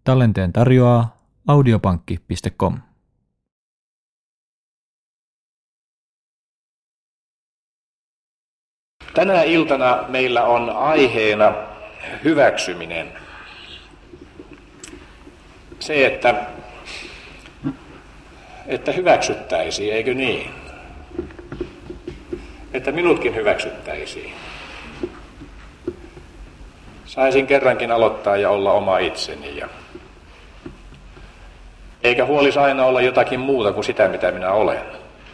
Tallenteen tarjoaa audiopankki.com. Tänä iltana meillä on aiheena hyväksyminen. Se, että hyväksyttäisiin, eikö niin? Että minutkin hyväksyttäisiin. Saisin kerrankin aloittaa ja olla oma itseni. Eikä huolisi aina olla jotakin muuta kuin sitä, mitä minä olen.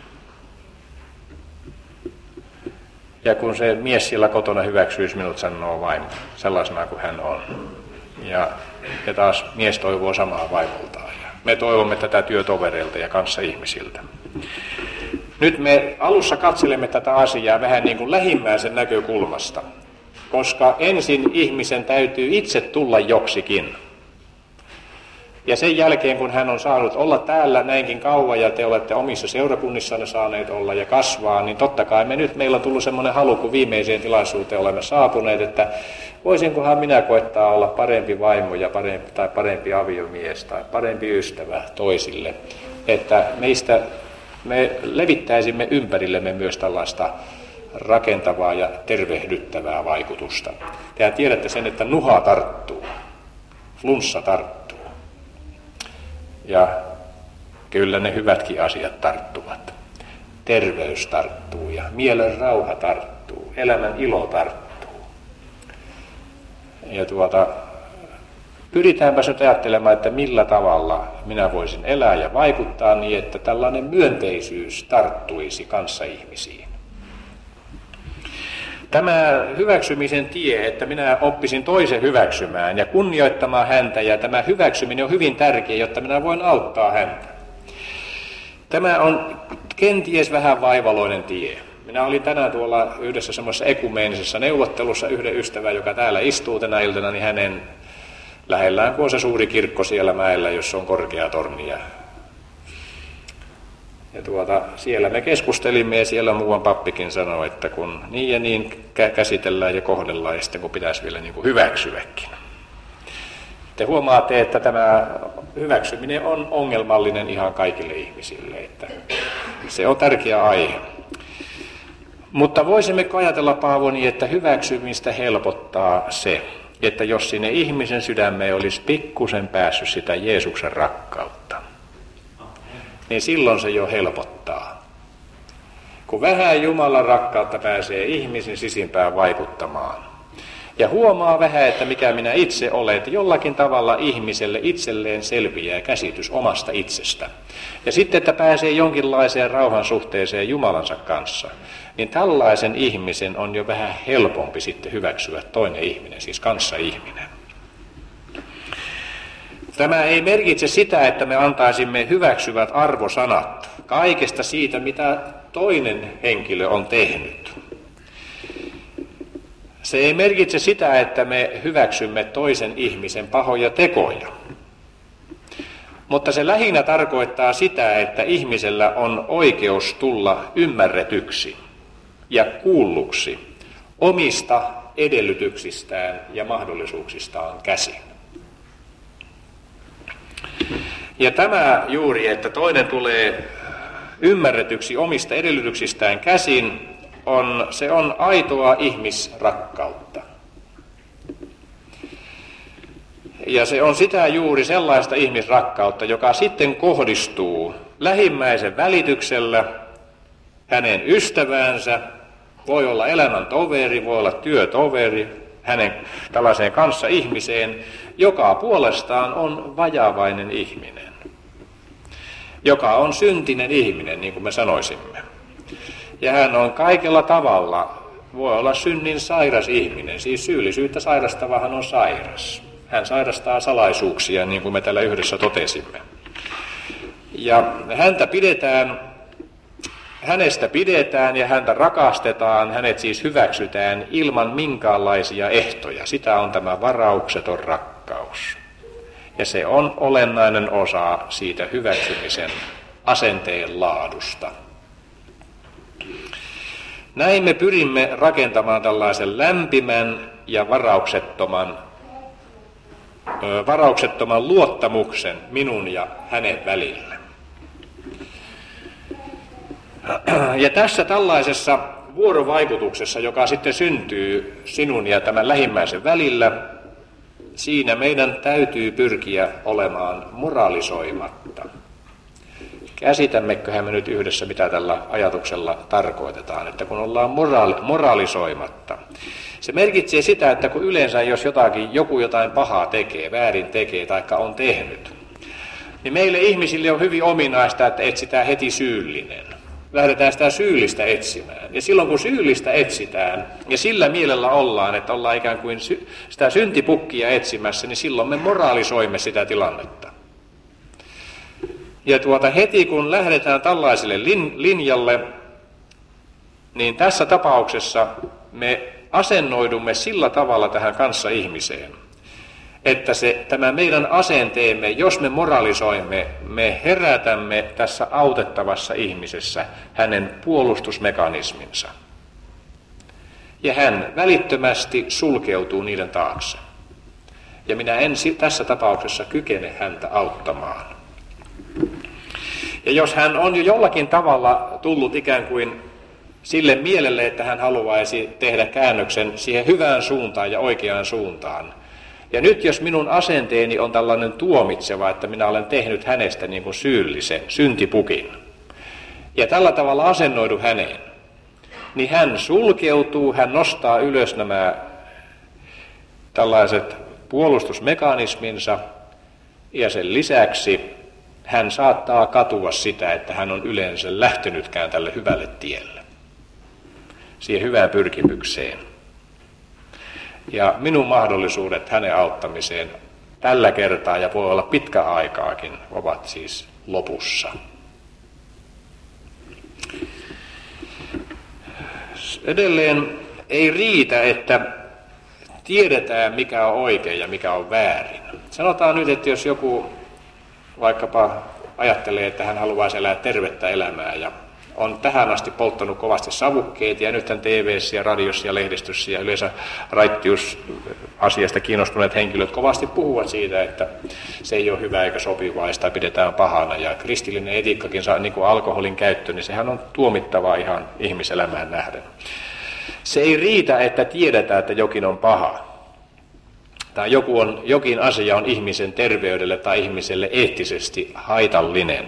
Ja kun se mies siellä kotona hyväksyisi minut, sanoo vaimo sellaisena kuin hän on. Ja taas mies toivoo samaa vaimoltaan. Ja me toivomme tätä työtovereilta ja kanssaihmisiltä. Nyt me alussa katselemme tätä asiaa vähän niin kuin lähimmäisen näkökulmasta. Koska ensin ihmisen täytyy itse tulla joksikin. Ja sen jälkeen, kun hän on saanut olla täällä näinkin kauan ja te olette omissa seurakunnissanne saaneet olla ja kasvaa, niin totta kai meillä on tullut semmoinen halu, kun viimeiseen tilaisuuteen olemme saapuneet, että voisinkohan minä koettaa olla parempi vaimo ja parempi aviomies tai parempi ystävä toisille. Että me levittäisimme ympärillemme myös tällaista rakentavaa ja tervehdyttävää vaikutusta. Tehän tiedätte sen, että nuha tarttuu, flunssa tarttuu. Ja kyllä ne hyvätkin asiat tarttuvat. Terveys tarttuu ja mielen rauha tarttuu, elämän ilo tarttuu. Ja pyritäänpä nyt ajattelemaan, että millä tavalla minä voisin elää ja vaikuttaa niin, että tällainen myönteisyys tarttuisi kanssaihmisiin. Tämä hyväksymisen tie, että minä oppisin toisen hyväksymään ja kunnioittamaan häntä, ja tämä hyväksyminen on hyvin tärkeä, jotta minä voin auttaa häntä. Tämä on kenties vähän vaivaloinen tie. Minä olin tänään tuolla yhdessä semmoisessa ekumeenisessa neuvottelussa yhden ystävän, joka täällä istuu tänä iltana, niin hänen lähellään, kun on se suuri kirkko siellä mäellä, jossa on korkea torni. Ja siellä me keskustelimme ja siellä muuan pappikin sanoi, että kun niin ja niin käsitellään ja kohdellaan ja sitten kun pitäisi vielä niin kuin hyväksyäkin. Te huomaatte, että tämä hyväksyminen on ongelmallinen ihan kaikille ihmisille, että se on tärkeä aihe. Mutta voisimmeko ajatella, Paavo, niin, että hyväksymistä helpottaa se, että jos sinne ihmisen sydämeen olisi pikkusen päässyt sitä Jeesuksen rakkautta, niin silloin se jo helpottaa. Kun vähän Jumalan rakkautta pääsee ihmisen sisimpään vaikuttamaan. Ja huomaa vähän, että mikä minä itse olen, että jollakin tavalla ihmiselle itselleen selviää käsitys omasta itsestä. Ja sitten, että pääsee jonkinlaiseen rauhan suhteeseen Jumalansa kanssa, niin tällaisen ihmisen on jo vähän helpompi sitten hyväksyä toinen ihminen, siis kanssaihminen. Tämä ei merkitse sitä, että me antaisimme hyväksyvät arvosanat kaikesta siitä, mitä toinen henkilö on tehnyt. Se ei merkitse sitä, että me hyväksymme toisen ihmisen pahoja tekoja. Mutta se lähinnä tarkoittaa sitä, että ihmisellä on oikeus tulla ymmärretyksi ja kuulluksi omista edellytyksistään ja mahdollisuuksistaan käsin. Ja tämä juuri, että toinen tulee ymmärretyksi omista edellytyksistään käsin, se on aitoa ihmisrakkautta. Ja se on sitä juuri sellaista ihmisrakkautta, joka sitten kohdistuu lähimmäisen välityksellä hänen ystäväänsä, voi olla elämän toveri, voi olla työtoveri, hänen tällaiseen kanssaihmiseen, joka puolestaan on vajavainen ihminen, joka on syntinen ihminen, niin kuin me sanoisimme. Ja hän on kaikella tavalla, voi olla synnin sairas ihminen, siis syyllisyyttä sairastavahan on sairas. Hän sairastaa salaisuuksia, niin kuin me täällä yhdessä totesimme. Ja hänestä pidetään ja häntä rakastetaan, hänet siis hyväksytään ilman minkäänlaisia ehtoja. Sitä on tämä varaukseton rakkaus. Ja se on olennainen osa siitä hyväksymisen asenteen laadusta. Näin me pyrimme rakentamaan tällaisen lämpimän ja varauksettoman varauksettoman luottamuksen minun ja hänen välillä. Ja tässä tällaisessa vuorovaikutuksessa, joka sitten syntyy sinun ja tämän lähimmäisen välillä, siinä meidän täytyy pyrkiä olemaan moralisoimatta. Käsitämmekköhän me nyt yhdessä, mitä tällä ajatuksella tarkoitetaan, että kun ollaan moralisoimatta. Se merkitsee sitä, että kun yleensä jos joku jotain pahaa tekee, väärin tekee tai on tehnyt, niin meille ihmisille on hyvin ominaista, että etsitään heti syyllinen. Lähdetään sitä syyllistä etsimään. Ja silloin kun syyllistä etsitään ja sillä mielellä ollaan, että ollaan ikään kuin sitä syntipukkia etsimässä, niin silloin me moralisoimme sitä tilannetta. Ja heti kun lähdetään tällaiselle linjalle, niin tässä tapauksessa me asennoidumme sillä tavalla tähän kanssaihmiseen, että tämä meidän asenteemme, jos me moralisoimme, me herätämme tässä autettavassa ihmisessä hänen puolustusmekanisminsa. Ja hän välittömästi sulkeutuu niiden taakse. Ja minä en tässä tapauksessa kykene häntä auttamaan. Ja jos hän on jo jollakin tavalla tullut ikään kuin sille mielelle, että hän haluaisi tehdä käännöksen siihen hyvään suuntaan ja oikeaan suuntaan, ja nyt jos minun asenteeni on tällainen tuomitseva, että minä olen tehnyt hänestä niin kuin syyllisen, syntipukin, ja tällä tavalla asennoidu häneen, niin hän sulkeutuu, hän nostaa ylös nämä tällaiset puolustusmekanisminsa, ja sen lisäksi hän saattaa katua sitä, että hän on yleensä lähtenytkään tälle hyvälle tielle, siihen hyvään pyrkimykseen. Ja minun mahdollisuudet hänen auttamiseen tällä kertaa, ja voi olla pitkä aikaakin, ovat siis lopussa. Edelleen ei riitä, että tiedetään mikä on oikein ja mikä on väärin. Sanotaan nyt, että jos joku vaikkapa ajattelee, että hän haluaisi elää tervettä elämää ja on tähän asti polttanut kovasti savukkeita ja nythän TV:ssä ja radiossa ja lehdistössä ja yleensä raittiusasiasta kiinnostuneet henkilöt kovasti puhuvat siitä, että se ei ole hyvä eikä sopivaa ja sitä pidetään pahana. Ja kristillinen etiikkakin, niin kuin alkoholin käyttö, niin sehän on tuomittavaa ihan ihmiselämään nähden. Se ei riitä, että tiedetään, että jokin on paha. Tai jokin asia on ihmisen terveydelle tai ihmiselle eettisesti haitallinen.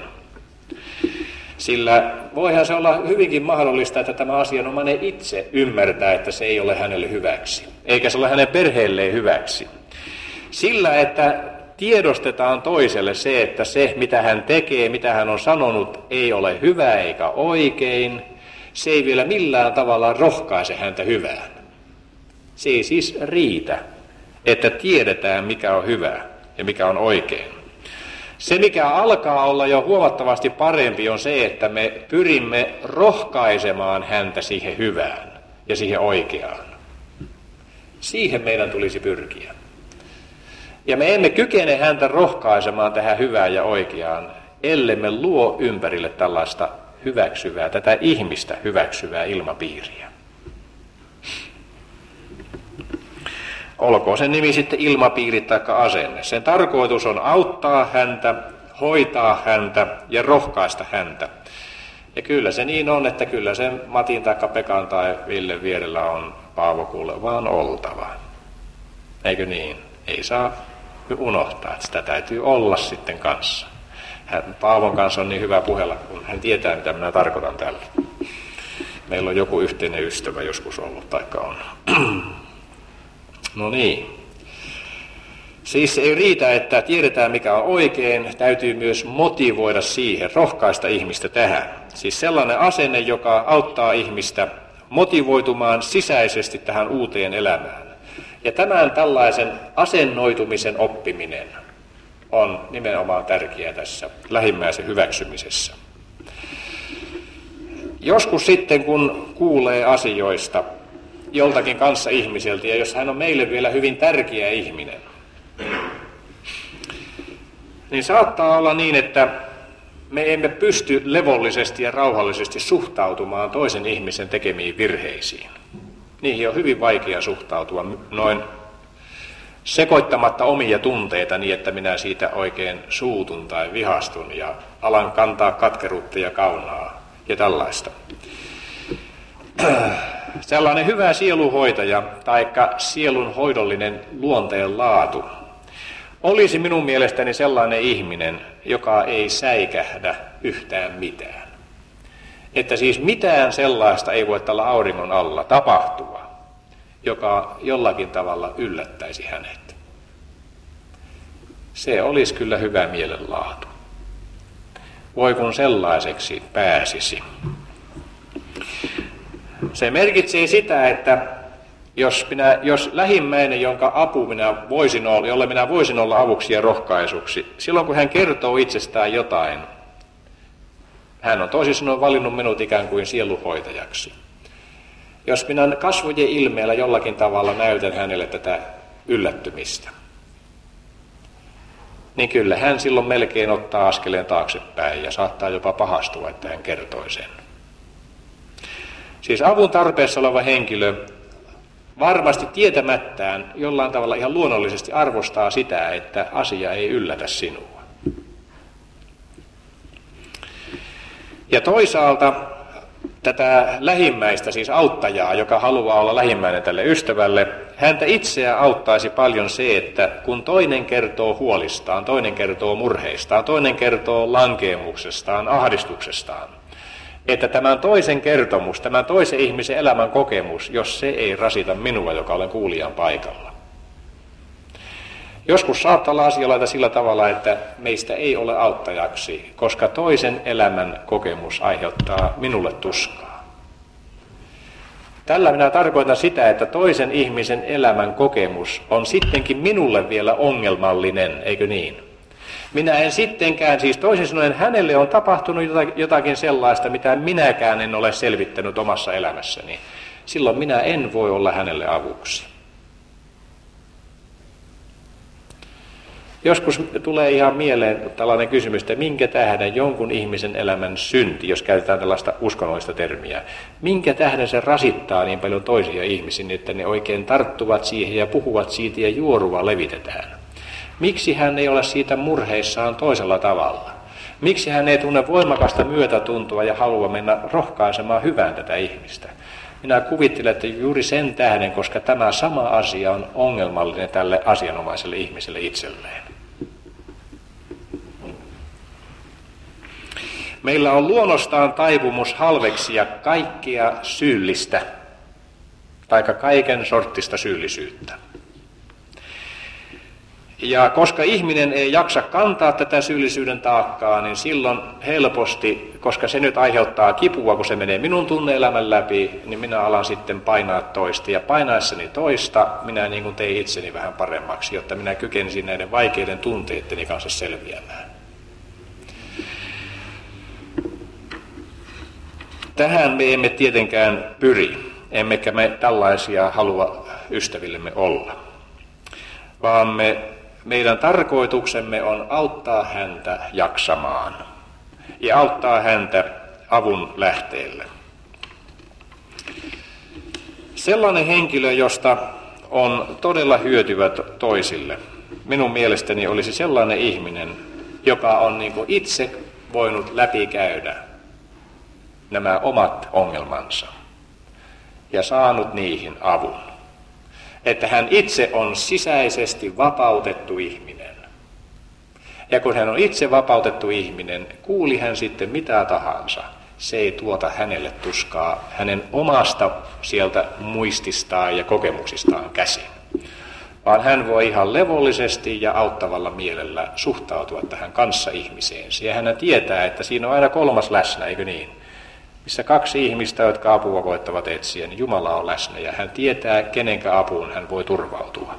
Sillä voihan se olla hyvinkin mahdollista, että tämä asianomainen itse ymmärtää, että se ei ole hänelle hyväksi, eikä se ole hänen perheelleen hyväksi. Sillä, että tiedostetaan toiselle se, että se mitä hän tekee, mitä hän on sanonut, ei ole hyvä eikä oikein, se ei vielä millään tavalla rohkaise häntä hyvään. Se ei siis riitä, että tiedetään mikä on hyvä ja mikä on oikein. Se, mikä alkaa olla jo huomattavasti parempi, on se, että me pyrimme rohkaisemaan häntä siihen hyvään ja siihen oikeaan. Siihen meidän tulisi pyrkiä. Ja me emme kykene häntä rohkaisemaan tähän hyvään ja oikeaan, ellemme luo ympärille tällaista hyväksyvää, tätä ihmistä hyväksyvää ilmapiiriä. Olkoon sen nimi sitten ilmapiiri tai asenne. Sen tarkoitus on auttaa häntä, hoitaa häntä ja rohkaista häntä. Ja kyllä se niin on, että kyllä sen Matin tai Pekan tai Ville vierellä on Paavo kuule vaan oltava. Eikö niin? Ei saa unohtaa, että sitä täytyy olla sitten kanssa. Paavon kanssa on niin hyvä puhella, kun hän tietää, mitä minä tarkoitan tällä. Meillä on joku yhteinen ystävä joskus ollut, taikka on. No niin. Siis ei riitä, että tiedetään mikä on oikein, täytyy myös motivoida siihen, rohkaista ihmistä tähän. Siis sellainen asenne, joka auttaa ihmistä motivoitumaan sisäisesti tähän uuteen elämään. Ja tämän tällaisen asennoitumisen oppiminen on nimenomaan tärkeää tässä lähimmäisen hyväksymisessä. Joskus sitten, kun kuulee asioista joltakin kanssa ihmiseltä, ja jos hän on meille vielä hyvin tärkeä ihminen, niin saattaa olla niin, että me emme pysty levollisesti ja rauhallisesti suhtautumaan toisen ihmisen tekemiin virheisiin. Niihin on hyvin vaikea suhtautua noin sekoittamatta omia tunteita niin, että minä siitä oikein suutun tai vihastun ja alan kantaa katkeruutta ja kaunaa ja tällaista. Sellainen hyvä sielunhoitaja tai sielunhoidollinen luonteen laatu olisi minun mielestäni sellainen ihminen, joka ei säikähdä yhtään mitään. Että siis mitään sellaista ei voi tällä auringon alla tapahtua, joka jollakin tavalla yllättäisi hänet. Se olisi kyllä hyvä mielenlaatu. Voi kun sellaiseksi pääsisi. Se merkitsee sitä, että jos lähimmäinen, jonka apu jolle minä voisin olla avuksi ja rohkaisuksi, silloin kun hän kertoo itsestään jotain, hän on toisin sanoen valinnut minut ikään kuin sielunhoitajaksi. Jos minä kasvojen ilmeellä jollakin tavalla näytän hänelle tätä yllättymistä, niin kyllä hän silloin melkein ottaa askeleen taaksepäin ja saattaa jopa pahastua, että hän kertoi sen. Siis avun tarpeessa oleva henkilö varmasti tietämättään jollain tavalla ihan luonnollisesti arvostaa sitä, että asia ei yllätä sinua. Ja toisaalta tätä lähimmäistä, siis auttajaa, joka haluaa olla lähimmäinen tälle ystävälle, häntä itseään auttaisi paljon se, että kun toinen kertoo huolistaan, toinen kertoo murheistaan, toinen kertoo lankeemuksestaan, ahdistuksestaan, että tämän toisen kertomus, tämän toisen ihmisen elämän kokemus, jos se ei rasita minua, joka olen kuulijan paikalla. Joskus saattaa olla asioita sillä tavalla, että meistä ei ole auttajaksi, koska toisen elämän kokemus aiheuttaa minulle tuskaa. Tällä minä tarkoitan sitä, että toisen ihmisen elämän kokemus on sittenkin minulle vielä ongelmallinen, eikö niin? Minä en sittenkään, siis toisin sanoen hänelle on tapahtunut jotakin sellaista, mitä minäkään en ole selvittänyt omassa elämässäni. Silloin minä en voi olla hänelle avuksi. Joskus tulee ihan mieleen tällainen kysymys, että minkä tähden jonkun ihmisen elämän synti, jos käytetään tällaista uskonnollista termiä, minkä tähden se rasittaa niin paljon toisia ihmisiä, että ne oikein tarttuvat siihen ja puhuvat siitä ja juorua levitetään. Miksi hän ei ole siitä murheissaan toisella tavalla? Miksi hän ei tunne voimakasta myötätuntoa ja halua mennä rohkaisemaan hyvään tätä ihmistä? Minä kuvittelen, että juuri sen tähden, koska tämä sama asia on ongelmallinen tälle asianomaiselle ihmiselle itselleen. Meillä on luonnostaan taipumus halveksia kaikkea syyllistä, tai kaiken sorttista syyllisyyttä. Ja koska ihminen ei jaksa kantaa tätä syyllisyyden taakkaa, niin silloin helposti, koska se nyt aiheuttaa kipua, kun se menee minun tunne-elämän läpi, niin minä alan sitten painaa toista. Ja painaessani toista, minä niin kuin tein itseni vähän paremmaksi, jotta minä kykenisin näiden vaikeiden tunteitteni kanssa selviämään. Tähän me emme tietenkään pyri, emmekä me tällaisia halua ystävillemme olla, vaan meidän tarkoituksemme on auttaa häntä jaksamaan ja auttaa häntä avun lähteelle. Sellainen henkilö, josta on todella hyötyvät toisille, minun mielestäni olisi sellainen ihminen, joka on niin kuin itse voinut läpikäydä nämä omat ongelmansa ja saanut niihin avun. Että hän itse on sisäisesti vapautettu ihminen. Ja kun hän on itse vapautettu ihminen, kuuli hän sitten mitä tahansa, se ei tuota hänelle tuskaa hänen omasta sieltä muististaan ja kokemuksistaan käsin. Vaan hän voi ihan levollisesti ja auttavalla mielellä suhtautua tähän kanssaihmiseensä. Ja hän tietää, että siinä on aina kolmas läsnä, eikö niin? Missä kaksi ihmistä, jotka apua koettavat etsiä, niin Jumala on läsnä ja hän tietää, kenenkä apuun hän voi turvautua.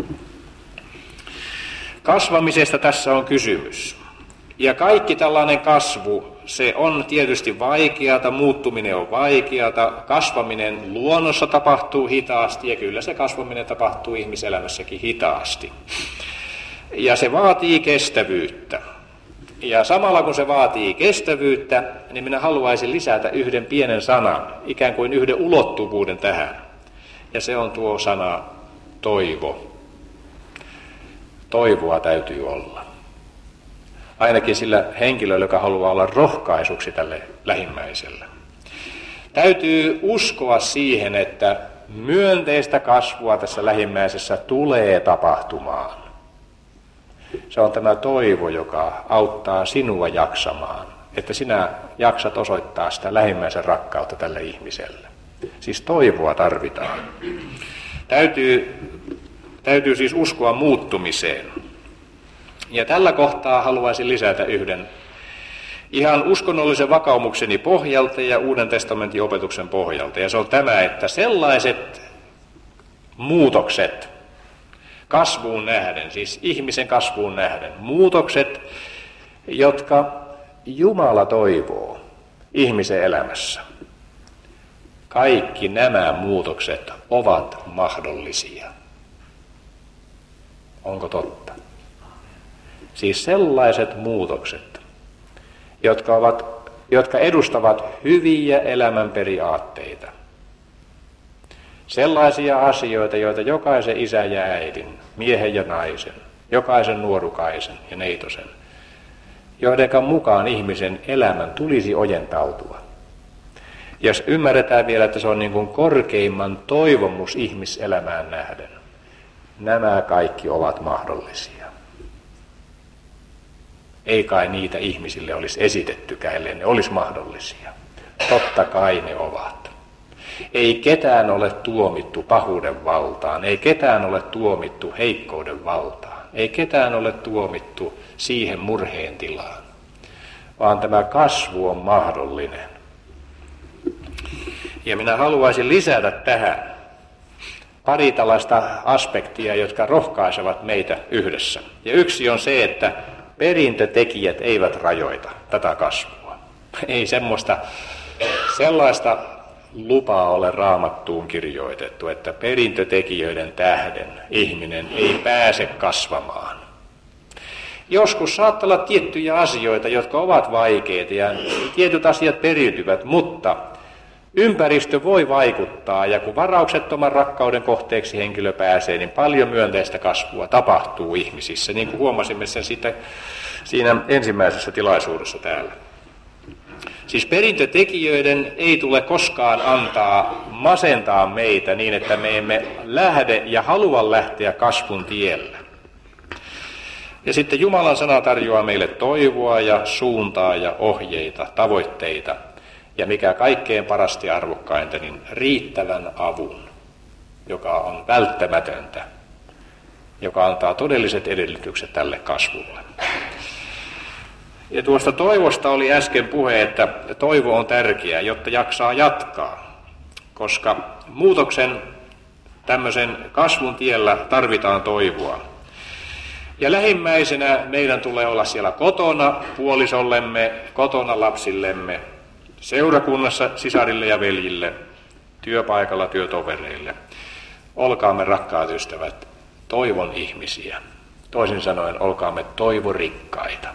Kasvamisesta tässä on kysymys. Ja kaikki tällainen kasvu, se on tietysti vaikeata, muuttuminen on vaikeata, kasvaminen luonnossa tapahtuu hitaasti ja kyllä se kasvaminen tapahtuu ihmiselämässäkin hitaasti. Ja se vaatii kestävyyttä. Ja samalla kun se vaatii kestävyyttä, niin minä haluaisin lisätä yhden pienen sanan, ikään kuin yhden ulottuvuuden tähän. Ja se on tuo sana toivo. toivoa täytyy olla. Ainakin sillä henkilöllä, joka haluaa olla rohkaisuksi tälle lähimmäiselle. Täytyy uskoa siihen, että myönteistä kasvua tässä lähimmäisessä tulee tapahtumaan. Se on tämä toivo, joka auttaa sinua jaksamaan, että sinä jaksat osoittaa sitä lähimmäisen rakkautta tälle ihmiselle. Siis toivoa tarvitaan. Täytyy siis uskoa muuttumiseen. Ja tällä kohtaa haluaisin lisätä yhden ihan uskonnollisen vakaumukseni pohjalta ja Uuden testamentin opetuksen pohjalta. Ja se on tämä, että sellaiset muutokset kasvuun nähden, siis ihmisen kasvuun nähden, muutokset, jotka Jumala toivoo ihmisen elämässä. Kaikki nämä muutokset ovat mahdollisia. Onko totta? Siis sellaiset muutokset, jotka edustavat hyviä elämän periaatteita. Sellaisia asioita, joita jokaisen isän ja äidin, miehen ja naisen, jokaisen nuorukaisen ja neitosen, joiden mukaan ihmisen elämän tulisi ojentautua. Jos ymmärretään vielä, että se on niin kuin korkeimman toivomus ihmiselämään nähden, nämä kaikki ovat mahdollisia. Ei kai niitä ihmisille olisi esitettykään, ellei ne olisi mahdollisia. Totta kai ne ovat. Ei ketään ole tuomittu pahuuden valtaan, ei ketään ole tuomittu heikkouden valtaan, ei ketään ole tuomittu siihen murheen tilaan, vaan tämä kasvu on mahdollinen. Ja minä haluaisin lisätä tähän pari tällaista aspektia, jotka rohkaisevat meitä yhdessä. Ja yksi on se, että perintötekijät eivät rajoita tätä kasvua. Ei sellaista lupaa ole Raamattuun kirjoitettu, että perintötekijöiden tähden ihminen ei pääse kasvamaan. Joskus saattaa olla tiettyjä asioita, jotka ovat vaikeita ja tietyt asiat periytyvät, mutta ympäristö voi vaikuttaa ja kun varauksettoman rakkauden kohteeksi henkilö pääsee, niin paljon myönteistä kasvua tapahtuu ihmisissä, niin kuin huomasimme sen siinä ensimmäisessä tilaisuudessa täällä. Siis perintötekijöiden ei tule koskaan masentaa meitä niin, että me emme lähde ja halua lähteä kasvun tielle. Ja sitten Jumalan sana tarjoaa meille toivoa ja suuntaa ja ohjeita, tavoitteita. Ja mikä kaikkein parasta ja arvokkainta, niin riittävän avun, joka on välttämätöntä, joka antaa todelliset edellytykset tälle kasvulle. Ja tuosta toivosta oli äsken puhe, että toivo on tärkeää, jotta jaksaa jatkaa, koska muutoksen tämmöisen kasvun tiellä tarvitaan toivoa. Ja lähimmäisenä meidän tulee olla siellä kotona puolisollemme, kotona lapsillemme, seurakunnassa sisarille ja veljille, työpaikalla työtovereille. Olkaamme rakkaat ystävät, toivon ihmisiä. Toisin sanoen, olkaamme toivorikkaita.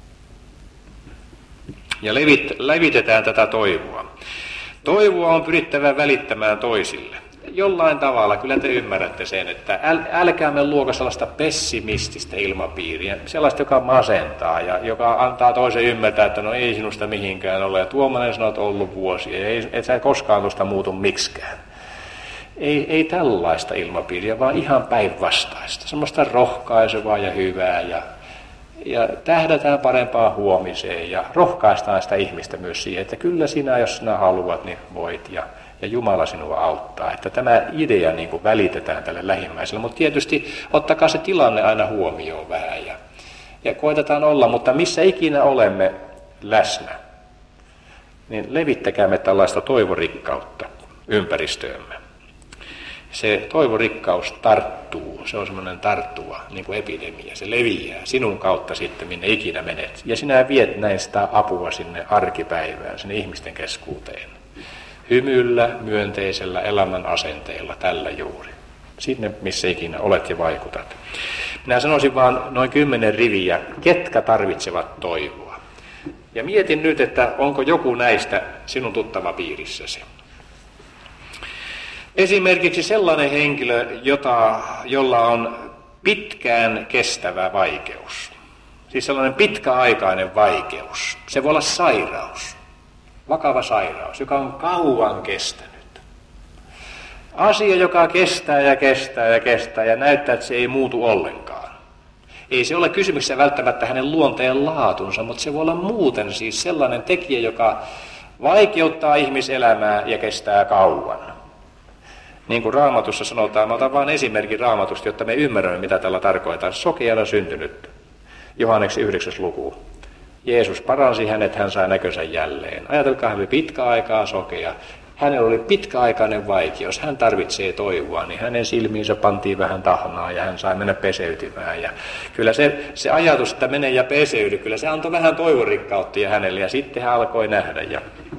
Ja levitetään tätä toivoa. Toivoa on pyrittävä välittämään toisille. Jollain tavalla, kyllä te ymmärrätte sen, että älkäämme luoka sellaista pessimististä ilmapiiriä, sellaista, joka masentaa ja joka antaa toisen ymmärtää, että no ei sinusta mihinkään ole. Ja tuommoinen sanoo, että on ollut vuosia, ja et sä koskaan tuosta muutu miksikään. Ei tällaista ilmapiiriä, vaan ihan päinvastaista. Semmoista rohkaisevaa ja hyvää ja tähdätään parempaa huomiseen ja rohkaistaan sitä ihmistä myös siihen, että kyllä sinä, jos sinä haluat, niin voit ja Jumala sinua auttaa. Että tämä idea niin kuin välitetään tälle lähimmäiselle, mutta tietysti ottakaa se tilanne aina huomioon vähän ja koitetaan olla, mutta missä ikinä olemme läsnä, niin levittäkäämme tällaista toivorikkautta ympäristöömme. Se toivorikkaus tarttuu, se on semmoinen tarttuva niin kuin epidemia, se leviää sinun kautta sitten minne ikinä menet. Ja sinä viet näin sitä apua sinne arkipäivään, sinne ihmisten keskuuteen. Hymyllä, myönteisellä elämän asenteella, tällä juuri. Sinne, missä ikinä olet ja vaikutat. Minä sanoisin vaan noin 10 riviä, ketkä tarvitsevat toivoa. Ja mietin nyt, että onko joku näistä sinun tuttava piirissäsi. Esimerkiksi sellainen henkilö, jolla on pitkään kestävä vaikeus. Siis sellainen pitkäaikainen vaikeus. Se voi olla sairaus, vakava sairaus, joka on kauan kestänyt. Asia, joka kestää ja kestää ja kestää ja näyttää, että se ei muutu ollenkaan. Ei se ole kysymyksessä välttämättä hänen luonteen laatunsa, mutta se voi olla muuten siis sellainen tekijä, joka vaikeuttaa ihmiselämää ja kestää kauan. Niin kuin Raamatussa sanotaan, mä otan vain esimerkin Raamatusta, jotta me ymmärrämme, mitä tällä tarkoittaa. Sokeana syntynyt, Johanneksen 9. luku. Jeesus paransi hänet, hän sai näkönsä jälleen. Ajatelkaa, hän oli pitkä aikaa sokea. Hänellä oli pitkäaikainen vaikeus, hän tarvitsee toivoa, niin hänen silmiinsä pantiin vähän tahnaa ja hän sai mennä peseytymään. Ja kyllä se ajatus, että mene ja peseydy, kyllä se antoi vähän toivorikkautta hänelle ja sitten hän alkoi nähdä ja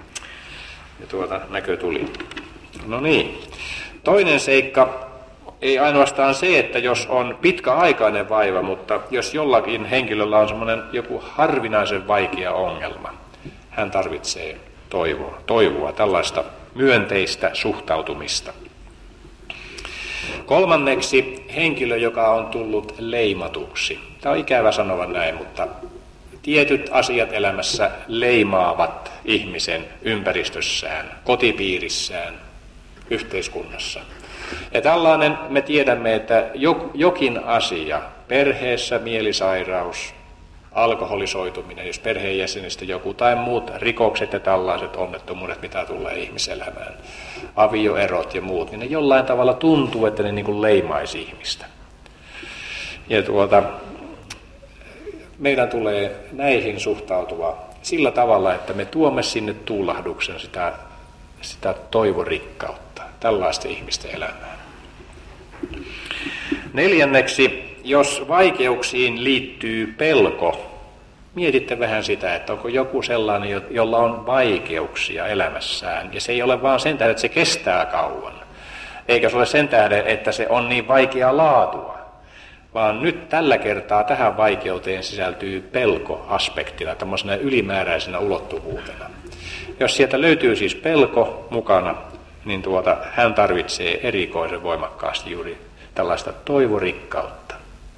näkö tuli. No niin, toinen seikka ei ainoastaan se, että jos on pitkäaikainen vaiva, mutta jos jollakin henkilöllä on semmoinen joku harvinaisen vaikea ongelma, hän tarvitsee toivoa, tällaista myönteistä suhtautumista. Kolmanneksi henkilö, joka on tullut leimatuksi. Tämä on ikävä sanoa näin, mutta tietyt asiat elämässä leimaavat ihmisen ympäristössään, kotipiirissään, yhteiskunnassa. Ja tällainen me tiedämme, että jokin asia, perheessä mielisairaus, alkoholisoituminen, jos perheenjäsenistä joku tai muut rikokset ja tällaiset onnettomuudet, mitä tulee ihmiselämään, avioerot ja muut, niin ne jollain tavalla tuntuu, että ne niin kuin leimaisi ihmistä. Ja meidän tulee näihin suhtautua sillä tavalla, että me tuomme sinne tuulahduksen sitä toivorikkautta, tällaista ihmisten elämään. Neljänneksi, jos vaikeuksiin liittyy pelko, mietitte vähän sitä, että onko joku sellainen, jolla on vaikeuksia elämässään, ja se ei ole vaan sen tähden, että se kestää kauan, eikä se ole sen tähden, että se on niin vaikea laatua, vaan nyt tällä kertaa tähän vaikeuteen sisältyy pelkoaspektina, tämmöisenä ylimääräisenä ulottuvuutena. Jos sieltä löytyy siis pelko mukana, niin hän tarvitsee erikoisen voimakkaasti juuri tällaista toivorikkautta.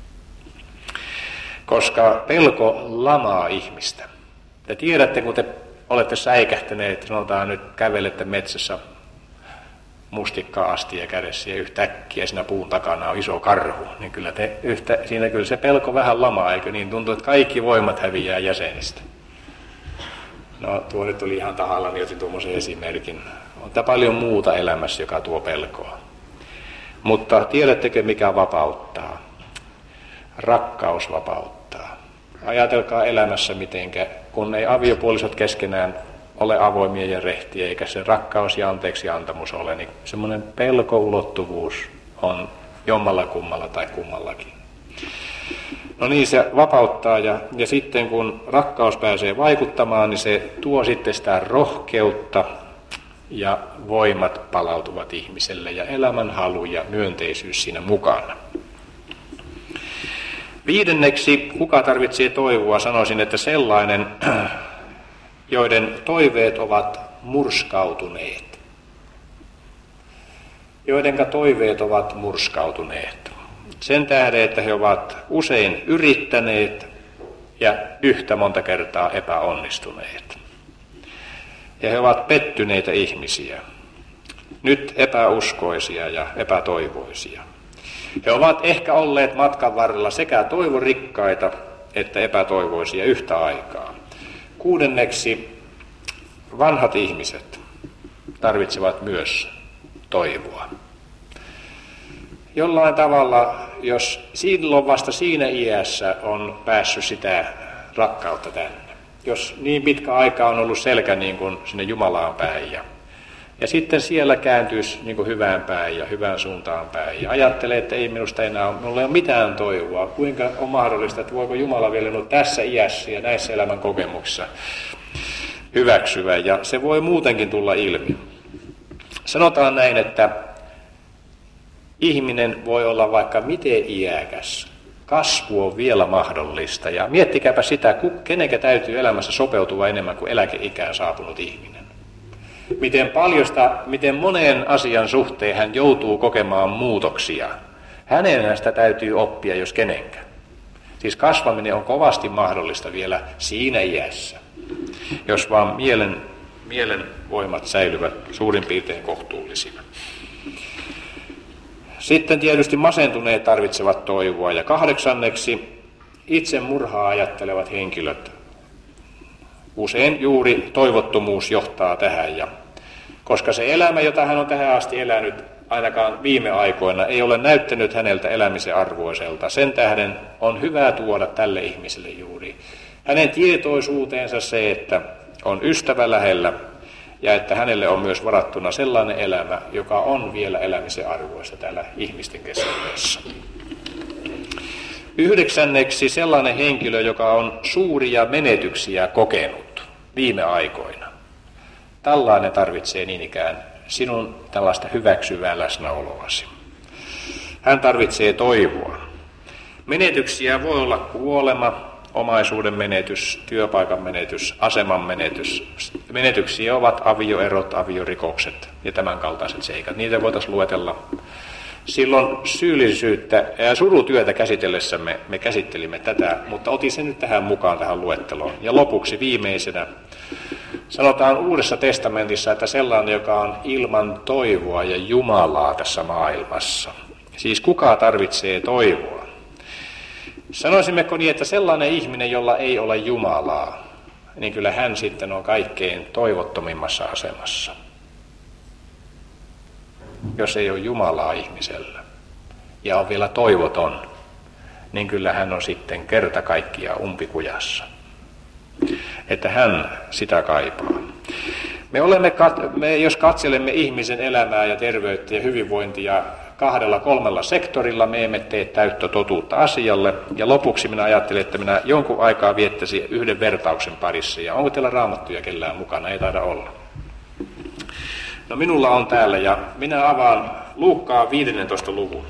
Koska pelko lamaa ihmistä. Te tiedätte, kun te olette säikähtäneet, sanotaan nyt kävelette metsässä mustikkaa astia kädessä ja yhtäkkiä siinä puun takana on iso karhu, niin kyllä siinä kyllä se pelko vähän lamaa, eikö niin? Tuntuu, että kaikki voimat häviää jäsenistä. No tuo nyt tuli ihan tahalla, niin otin tuommoisen esimerkin. On tämä paljon muuta elämässä, joka tuo pelkoa. Mutta tiedättekö, mikä vapauttaa? Rakkaus vapauttaa. Ajatelkaa elämässä mitenkä, kun ei aviopuolisot keskenään ole avoimia ja rehtiä, eikä se rakkaus ja anteeksiantamus ole, niin semmoinen pelkoulottuvuus on jommalla kummalla tai kummallakin. No niin, se vapauttaa ja sitten kun rakkaus pääsee vaikuttamaan, niin se tuo sitten sitä rohkeutta ja voimat palautuvat ihmiselle ja elämänhalu ja myönteisyys siinä mukana. Viidenneksi, kuka tarvitsee toivoa, sanoisin, että sellainen, joiden toiveet ovat murskautuneet. Joidenka toiveet ovat murskautuneet. Sen tähden, että he ovat usein yrittäneet ja yhtä monta kertaa epäonnistuneet. Ja he ovat pettyneitä ihmisiä, nyt epäuskoisia ja epätoivoisia. He ovat ehkä olleet matkan varrella sekä toivorikkaita että epätoivoisia yhtä aikaa. Kuudenneksi, vanhat ihmiset tarvitsevat myös toivoa. Jollain tavalla, jos silloin vasta siinä iässä on päässyt sitä rakkautta tänne, jos niin pitkä aika on ollut selkä niin kuin sinne Jumalaan päin ja sitten siellä kääntyisi niin kuin hyvään päin ja hyvään suuntaan päin ja ajattelee, että ei minusta enää minulla ei ole mitään toivoa. Kuinka on mahdollista, että voiko Jumala vielä nyt tässä iässä ja näissä elämän kokemuksissa hyväksyä, ja se voi muutenkin tulla ilmi. Sanotaan näin, että ihminen voi olla vaikka miten iäkäs, kasvu on vielä mahdollista, ja miettikääpä sitä, kenenkä täytyy elämässä sopeutua enemmän kuin eläkeikään saapunut ihminen. Miten moneen asian suhteen hän joutuu kokemaan muutoksia. Hänen sitä täytyy oppia, jos kenenkään. Siis kasvaminen on kovasti mahdollista vielä siinä iässä, jos vaan mielen voimat säilyvät suurin piirtein kohtuullisina. Sitten tietysti masentuneet tarvitsevat toivoa. Ja 8. itsemurhaa ajattelevat henkilöt. Usein juuri toivottomuus johtaa tähän. Ja koska se elämä, jota hän on tähän asti elänyt, ainakaan viime aikoina, ei ole näyttänyt häneltä elämisen arvoiselta. Sen tähden on hyvä tuoda tälle ihmiselle juuri hänen tietoisuuteensa se, että on ystävä lähellä ja että hänelle on myös varattuna sellainen elämä, joka on vielä elämisen arvoista täällä ihmisten keskuudessa. 9. sellainen henkilö, joka on suuria menetyksiä kokenut viime aikoina. Tällainen tarvitsee niin ikään sinun tällaista hyväksyvää läsnäoloasi. Hän tarvitsee toivoa. Menetyksiä voi olla kuolema, omaisuuden menetys, työpaikan menetys, aseman menetys. Menetyksiä ovat avioerot, aviorikokset ja tämän kaltaiset seikat. Niitä voitaisiin luetella. Silloin syyllisyyttä ja surutyötä käsitellessämme me käsittelimme tätä, mutta otin sen nyt tähän mukaan tähän luetteloon. Ja lopuksi viimeisenä sanotaan Uudessa testamentissa, että sellainen, joka on ilman toivoa ja Jumalaa tässä maailmassa. Siis kuka tarvitsee toivoa? Sanoisimmeko niin, että sellainen ihminen, jolla ei ole Jumalaa, niin kyllä hän sitten on kaikkein toivottomimmassa asemassa. Jos ei ole Jumalaa ihmisellä ja on vielä toivoton, niin kyllä hän on sitten kerta kaikkiaan umpikujassa. Että hän sitä kaipaa. Jos katselemme ihmisen elämää ja terveyttä ja hyvinvointia 2-3 sektorilla, me emme tee täyttä totuutta asialle. Ja lopuksi minä ajattelin, että minä jonkun aikaa viettäisin yhden vertauksen parissa. Ja onko teillä raamattuja kellään mukana? Ei taida olla. No minulla on täällä ja minä avaan Luukkaan 15. luvun.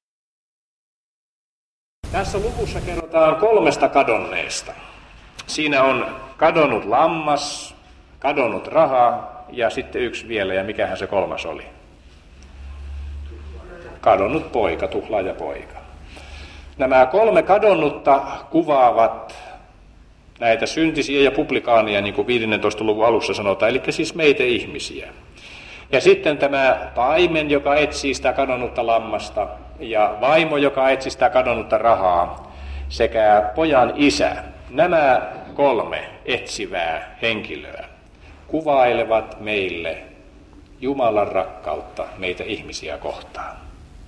Tässä luvussa kerrotaan 3 kadonneesta. Siinä on kadonnut lammas, kadonnut raha ja sitten yksi vielä, ja mikähän se 3. oli? Kadonnut poika, tuhlaajapoika. Nämä 3 kadonnutta kuvaavat näitä syntisiä ja publikaaneja, niin kuin 15. luvun alussa sanotaan, eli siis meitä ihmisiä. Ja sitten tämä paimen, joka etsii sitä kadonnutta lammasta, ja vaimo, joka etsii sitä kadonnutta rahaa, sekä pojan isä. Nämä 3 etsivää henkilöä kuvailevat meille Jumalan rakkautta meitä ihmisiä kohtaan.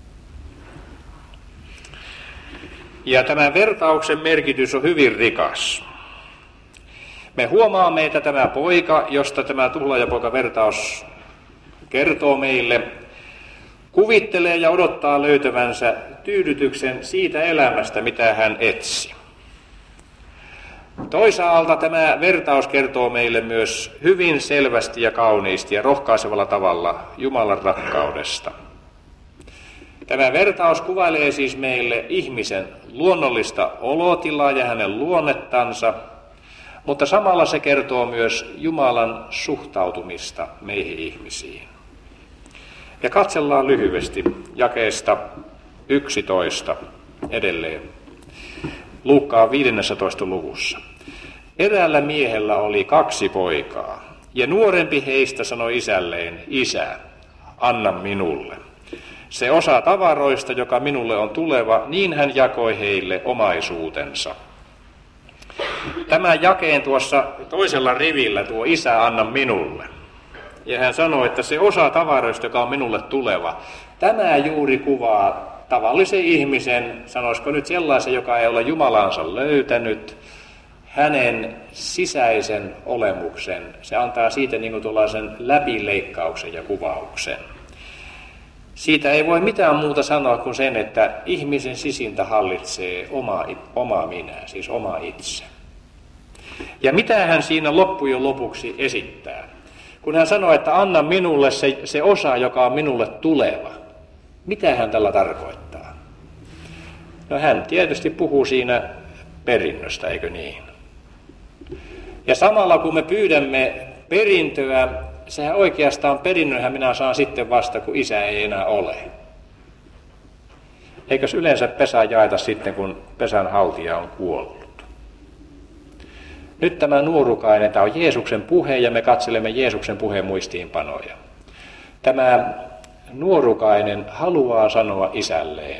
Ja tämän vertauksen merkitys on hyvin rikas. Me huomaamme, että tämä poika, josta tämä tuhlaajapoika-vertaus kertoo meille, kuvittelee ja odottaa löytävänsä tyydytyksen siitä elämästä, mitä hän etsi. Toisaalta tämä vertaus kertoo meille myös hyvin selvästi ja kauniisti ja rohkaisevalla tavalla Jumalan rakkaudesta. Tämä vertaus kuvailee siis meille ihmisen luonnollista olotilaa ja hänen luonnettansa, mutta samalla se kertoo myös Jumalan suhtautumista meihin ihmisiin. Ja katsellaan lyhyesti jakeesta 11 edelleen. Luukkaan 15. luvussa. Eräällä miehellä oli 2 poikaa, ja nuorempi heistä sanoi isälleen, isä, anna minulle. Se osa tavaroista, joka minulle on tuleva, niin hän jakoi heille omaisuutensa. Tämän jakeen tuossa toisella rivillä tuo isä, anna minulle. Ja hän sanoi, että se osa tavaroista, joka on minulle tuleva, tämä juuri kuvaa tavallisen ihmisen, sanoisiko nyt sellaisen, joka ei ole Jumalansa löytänyt, hänen sisäisen olemuksen. Se antaa siitä niin kuin tuollaisen läpileikkauksen ja kuvauksen. Siitä ei voi mitään muuta sanoa kuin sen, että ihmisen sisintä hallitsee oma minä, siis oma itse. Ja mitä hän siinä loppujen lopuksi esittää? Kun hän sanoo, että anna minulle se osa, joka on minulle tuleva. Mitä hän tällä tarkoittaa? No hän tietysti puhuu siinä perinnöstä, eikö niin? Ja samalla kun me pyydämme perintöä, sehän oikeastaan perinnönhän minä saan sitten vasta, kun isä ei enää ole. Eikös yleensä pesää jaeta sitten, kun pesän haltija on kuollut? Nyt tämä nuorukainen, tämä on Jeesuksen puhe ja me katselemme Jeesuksen puheen muistiinpanoja. Tämä nuorukainen haluaa sanoa isälleen,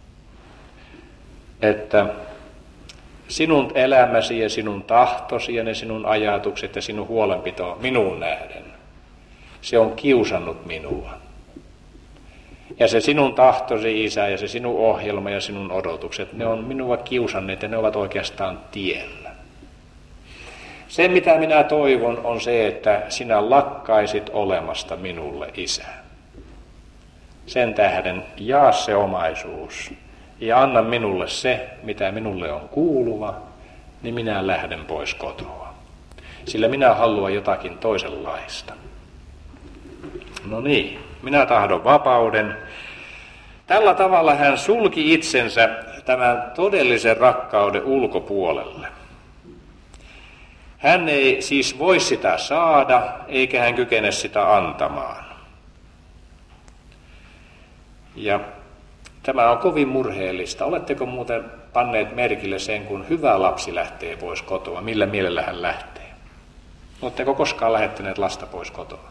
että sinun elämäsi ja sinun tahtosi ja ne sinun ajatukset ja sinun huolenpito minuun nähden, se on kiusannut minua. Ja se sinun tahtosi, Isä, ja se sinun ohjelma ja sinun odotukset, ne on minua kiusanneet ja ne ovat oikeastaan tiellä. Se, mitä minä toivon, on se, että sinä lakkaisit olemasta minulle Isä. Sen tähden jaa se omaisuus ja anna minulle se, mitä minulle on kuuluva, niin minä lähden pois kotoa. Sillä minä haluan jotakin toisenlaista. No niin, minä tahdon vapauden. Tällä tavalla hän sulki itsensä tämän todellisen rakkauden ulkopuolelle. Hän ei siis voi sitä saada, eikä hän kykene sitä antamaan. Ja tämä on kovin murheellista. Oletteko muuten panneet merkille sen, kun hyvä lapsi lähtee pois kotoa? Millä mielellä hän lähtee? Oletteko koskaan lähettäneet lasta pois kotoa?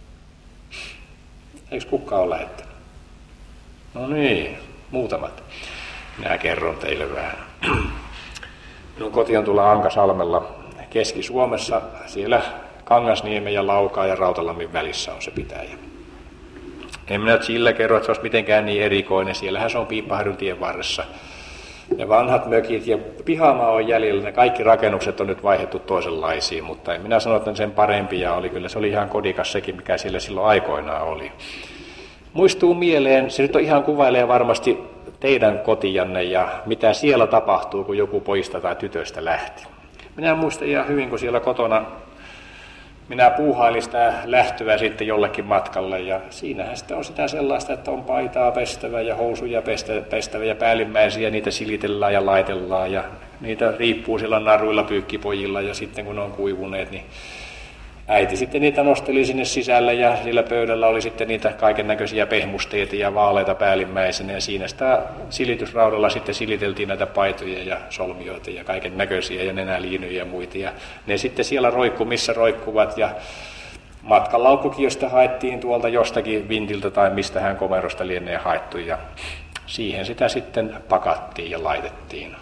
Eikö kukaan ole lähettänyt? No niin, muutamat. Minä kerron teille vähän. Minun koti on tuolla Ankasalmella Keski-Suomessa. Siellä Kangasniemen ja Laukaa ja Rautalammin välissä on se pitäjä. En minä sillä kerro, että se olisi mitenkään niin erikoinen. Siellähän se on Piippaharjun tien varressa. Ne vanhat mökit ja pihamaa on jäljellä. Ne kaikki rakennukset on nyt vaihdettu toisenlaisiin, mutta en minä sano, että sen parempia oli. Kyllä se oli ihan kodikas sekin, mikä siellä silloin aikoinaan oli. Muistuu mieleen, se nyt on ihan kuvailee varmasti teidän kotianne ja mitä siellä tapahtuu, kun joku poista tai tytöstä lähti. Minä muistan ihan hyvin, kun siellä kotona minä puuhailin sitä lähtöä sitten jollekin matkalle ja siinähän sitten on sitä sellaista, että on paitaa pestävä ja housuja pestävä ja päällimmäisiä, niitä silitellään ja laitellaan ja niitä riippuu siellä naruilla pyykkipojilla ja sitten kun ne on kuivuneet, niin äiti sitten niitä nosteli sinne sisälle ja sillä pöydällä oli sitten niitä kaiken näköisiä pehmusteita ja vaaleita päällimmäisenä ja siinä sitä silitysraudalla sitten siliteltiin näitä paitoja ja solmioita ja kaiken näköisiä ja nenäliinyjä ja muita ja ne sitten siellä roikku, missä roikkuvat ja matkalaukkukin, josta haettiin tuolta jostakin vintiltä tai mistähän komerosta lienee haettu ja siihen sitä sitten pakattiin ja laitettiin.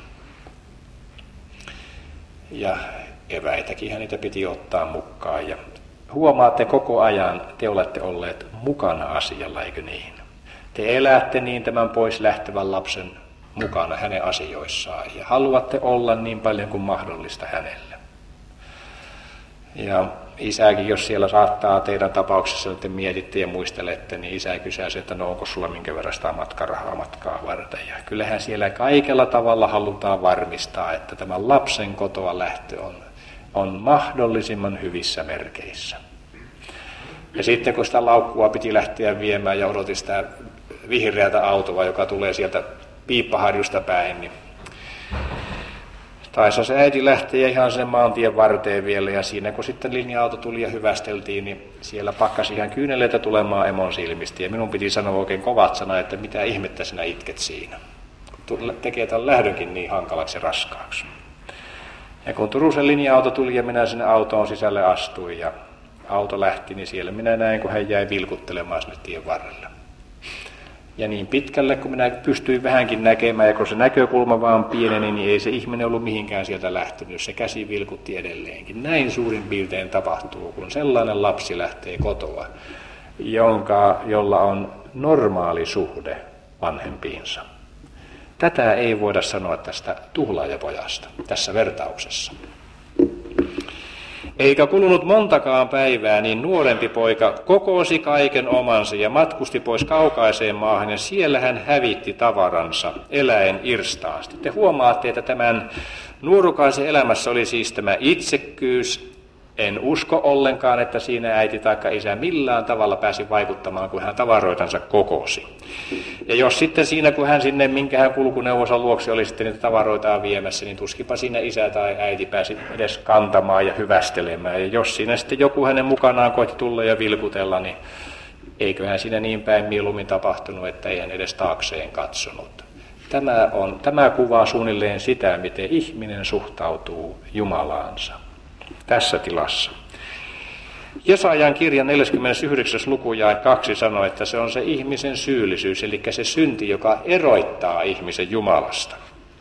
Ja eväitäkin niitä piti ottaa mukaan ja huomaatte koko ajan, te olette olleet mukana asialla, eikö niin? Te elätte niin tämän pois lähtevän lapsen mukana hänen asioissaan ja haluatte olla niin paljon kuin mahdollista hänelle. Ja isäkin, jos siellä saattaa teidän tapauksessa, että mietitte ja muistelette, niin isä kysäisi, että no onko sulla minkä verran sitä matkarahaa matkaa varten. Ja kyllähän siellä kaikella tavalla halutaan varmistaa, että tämä lapsen kotoa lähtö on mahdollisimman hyvissä merkeissä. Ja sitten kun sitä laukkua piti lähteä viemään ja odotin sitä vihreätä autoa, joka tulee sieltä Piippaharjusta päin, niin taisi se äiti lähteä ihan sen maantien varteen vielä ja siinä kun sitten linja-auto tuli ja hyvästeltiin, niin siellä pakkasi ihan kyyneleitä tulemaan emon silmistä ja minun piti sanoa oikein kovat sanat, että mitä ihmettä sinä itket siinä. Tekee tämän lähdönkin niin hankalaksi ja raskaaksi. Ja kun Turusen linja-auto tuli ja minä sinne autoon sisälle astuin ja auto lähti, niin siellä minä näin, kun hän jäi vilkuttelemaan sinne tien varrella. Ja niin pitkälle, kun minä pystyin vähänkin näkemään, ja kun se näkökulma vaan pieneni, niin ei se ihminen ollut mihinkään sieltä lähtenyt, se käsi vilkutti edelleenkin. Näin suurin piirtein tapahtuu, kun sellainen lapsi lähtee kotoa, jolla on normaali suhde vanhempiinsa. Tätä ei voida sanoa tästä tuhlaajapojasta tässä vertauksessa. Eikä kulunut montakaan päivää, niin nuorempi poika kokosi kaiken omansa ja matkusti pois kaukaiseen maahan, ja siellä hän hävitti tavaransa eläen irstaasti. Te huomaatte, että tämän nuorukaisen elämässä oli siis tämä itsekkyys. En usko ollenkaan, että siinä äiti tai isä millään tavalla pääsi vaikuttamaan, kun hän tavaroitansa kokosi. Ja jos sitten siinä, kun hän sinne, minkä hän kulkuneuvonsa luokse oli sitten niitä tavaroitaan viemässä, niin tuskipa siinä isä tai äiti pääsi edes kantamaan ja hyvästelemään. Ja jos siinä sitten joku hänen mukanaan koitti tulla ja vilkutella, niin eiköhän siinä niin päin mieluummin tapahtunut, että ei hän edes taakseen katsonut. Tämä kuvaa suunnilleen sitä, miten ihminen suhtautuu Jumalaansa tässä tilassa. Jesajan kirjan 49. luku jae 2 sanoo, että se on se ihmisen syyllisyys, eli se synti, joka eroittaa ihmisen Jumalasta.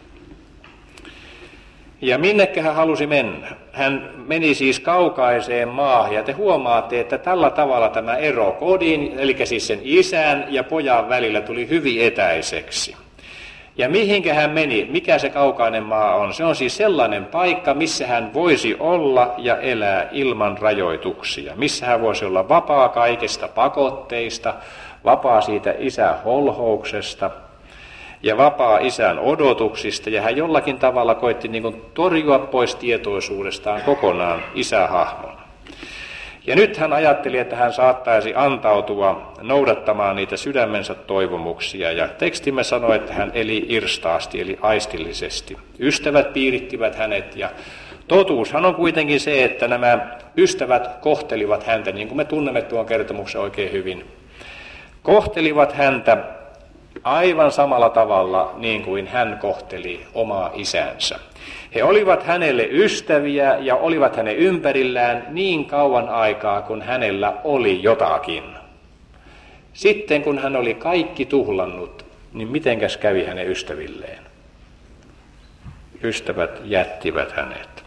Ja minnekä hän halusi mennä? Hän meni siis kaukaiseen maahan, ja te huomaatte, että tällä tavalla tämä ero kodin, eli siis sen isän ja pojan välillä tuli hyvin etäiseksi. Ja mihinkä hän meni? Mikä se kaukainen maa on? Se on siis sellainen paikka, missä hän voisi olla ja elää ilman rajoituksia. Missä hän voisi olla vapaa kaikesta pakotteista, vapaa siitä isän holhouksesta ja vapaa isän odotuksista. Ja hän jollakin tavalla koitti torjua pois tietoisuudestaan kokonaan isähahmon. Ja nyt hän ajatteli, että hän saattaisi antautua noudattamaan niitä sydämensä toivomuksia. Ja tekstimme sanoi, että hän eli irstaasti, eli aistillisesti. Ystävät piirittivät hänet, ja totuushan on kuitenkin se, että nämä ystävät kohtelivat häntä, niin kuin me tunnemme tuon kertomuksen oikein hyvin. Kohtelivat häntä aivan samalla tavalla niin kuin hän kohteli omaa isänsä. He olivat hänelle ystäviä ja olivat hänen ympärillään niin kauan aikaa, kun hänellä oli jotakin. Sitten kun hän oli kaikki tuhlannut, niin mitenkäs kävi hänen ystävilleen? Ystävät jättivät hänet.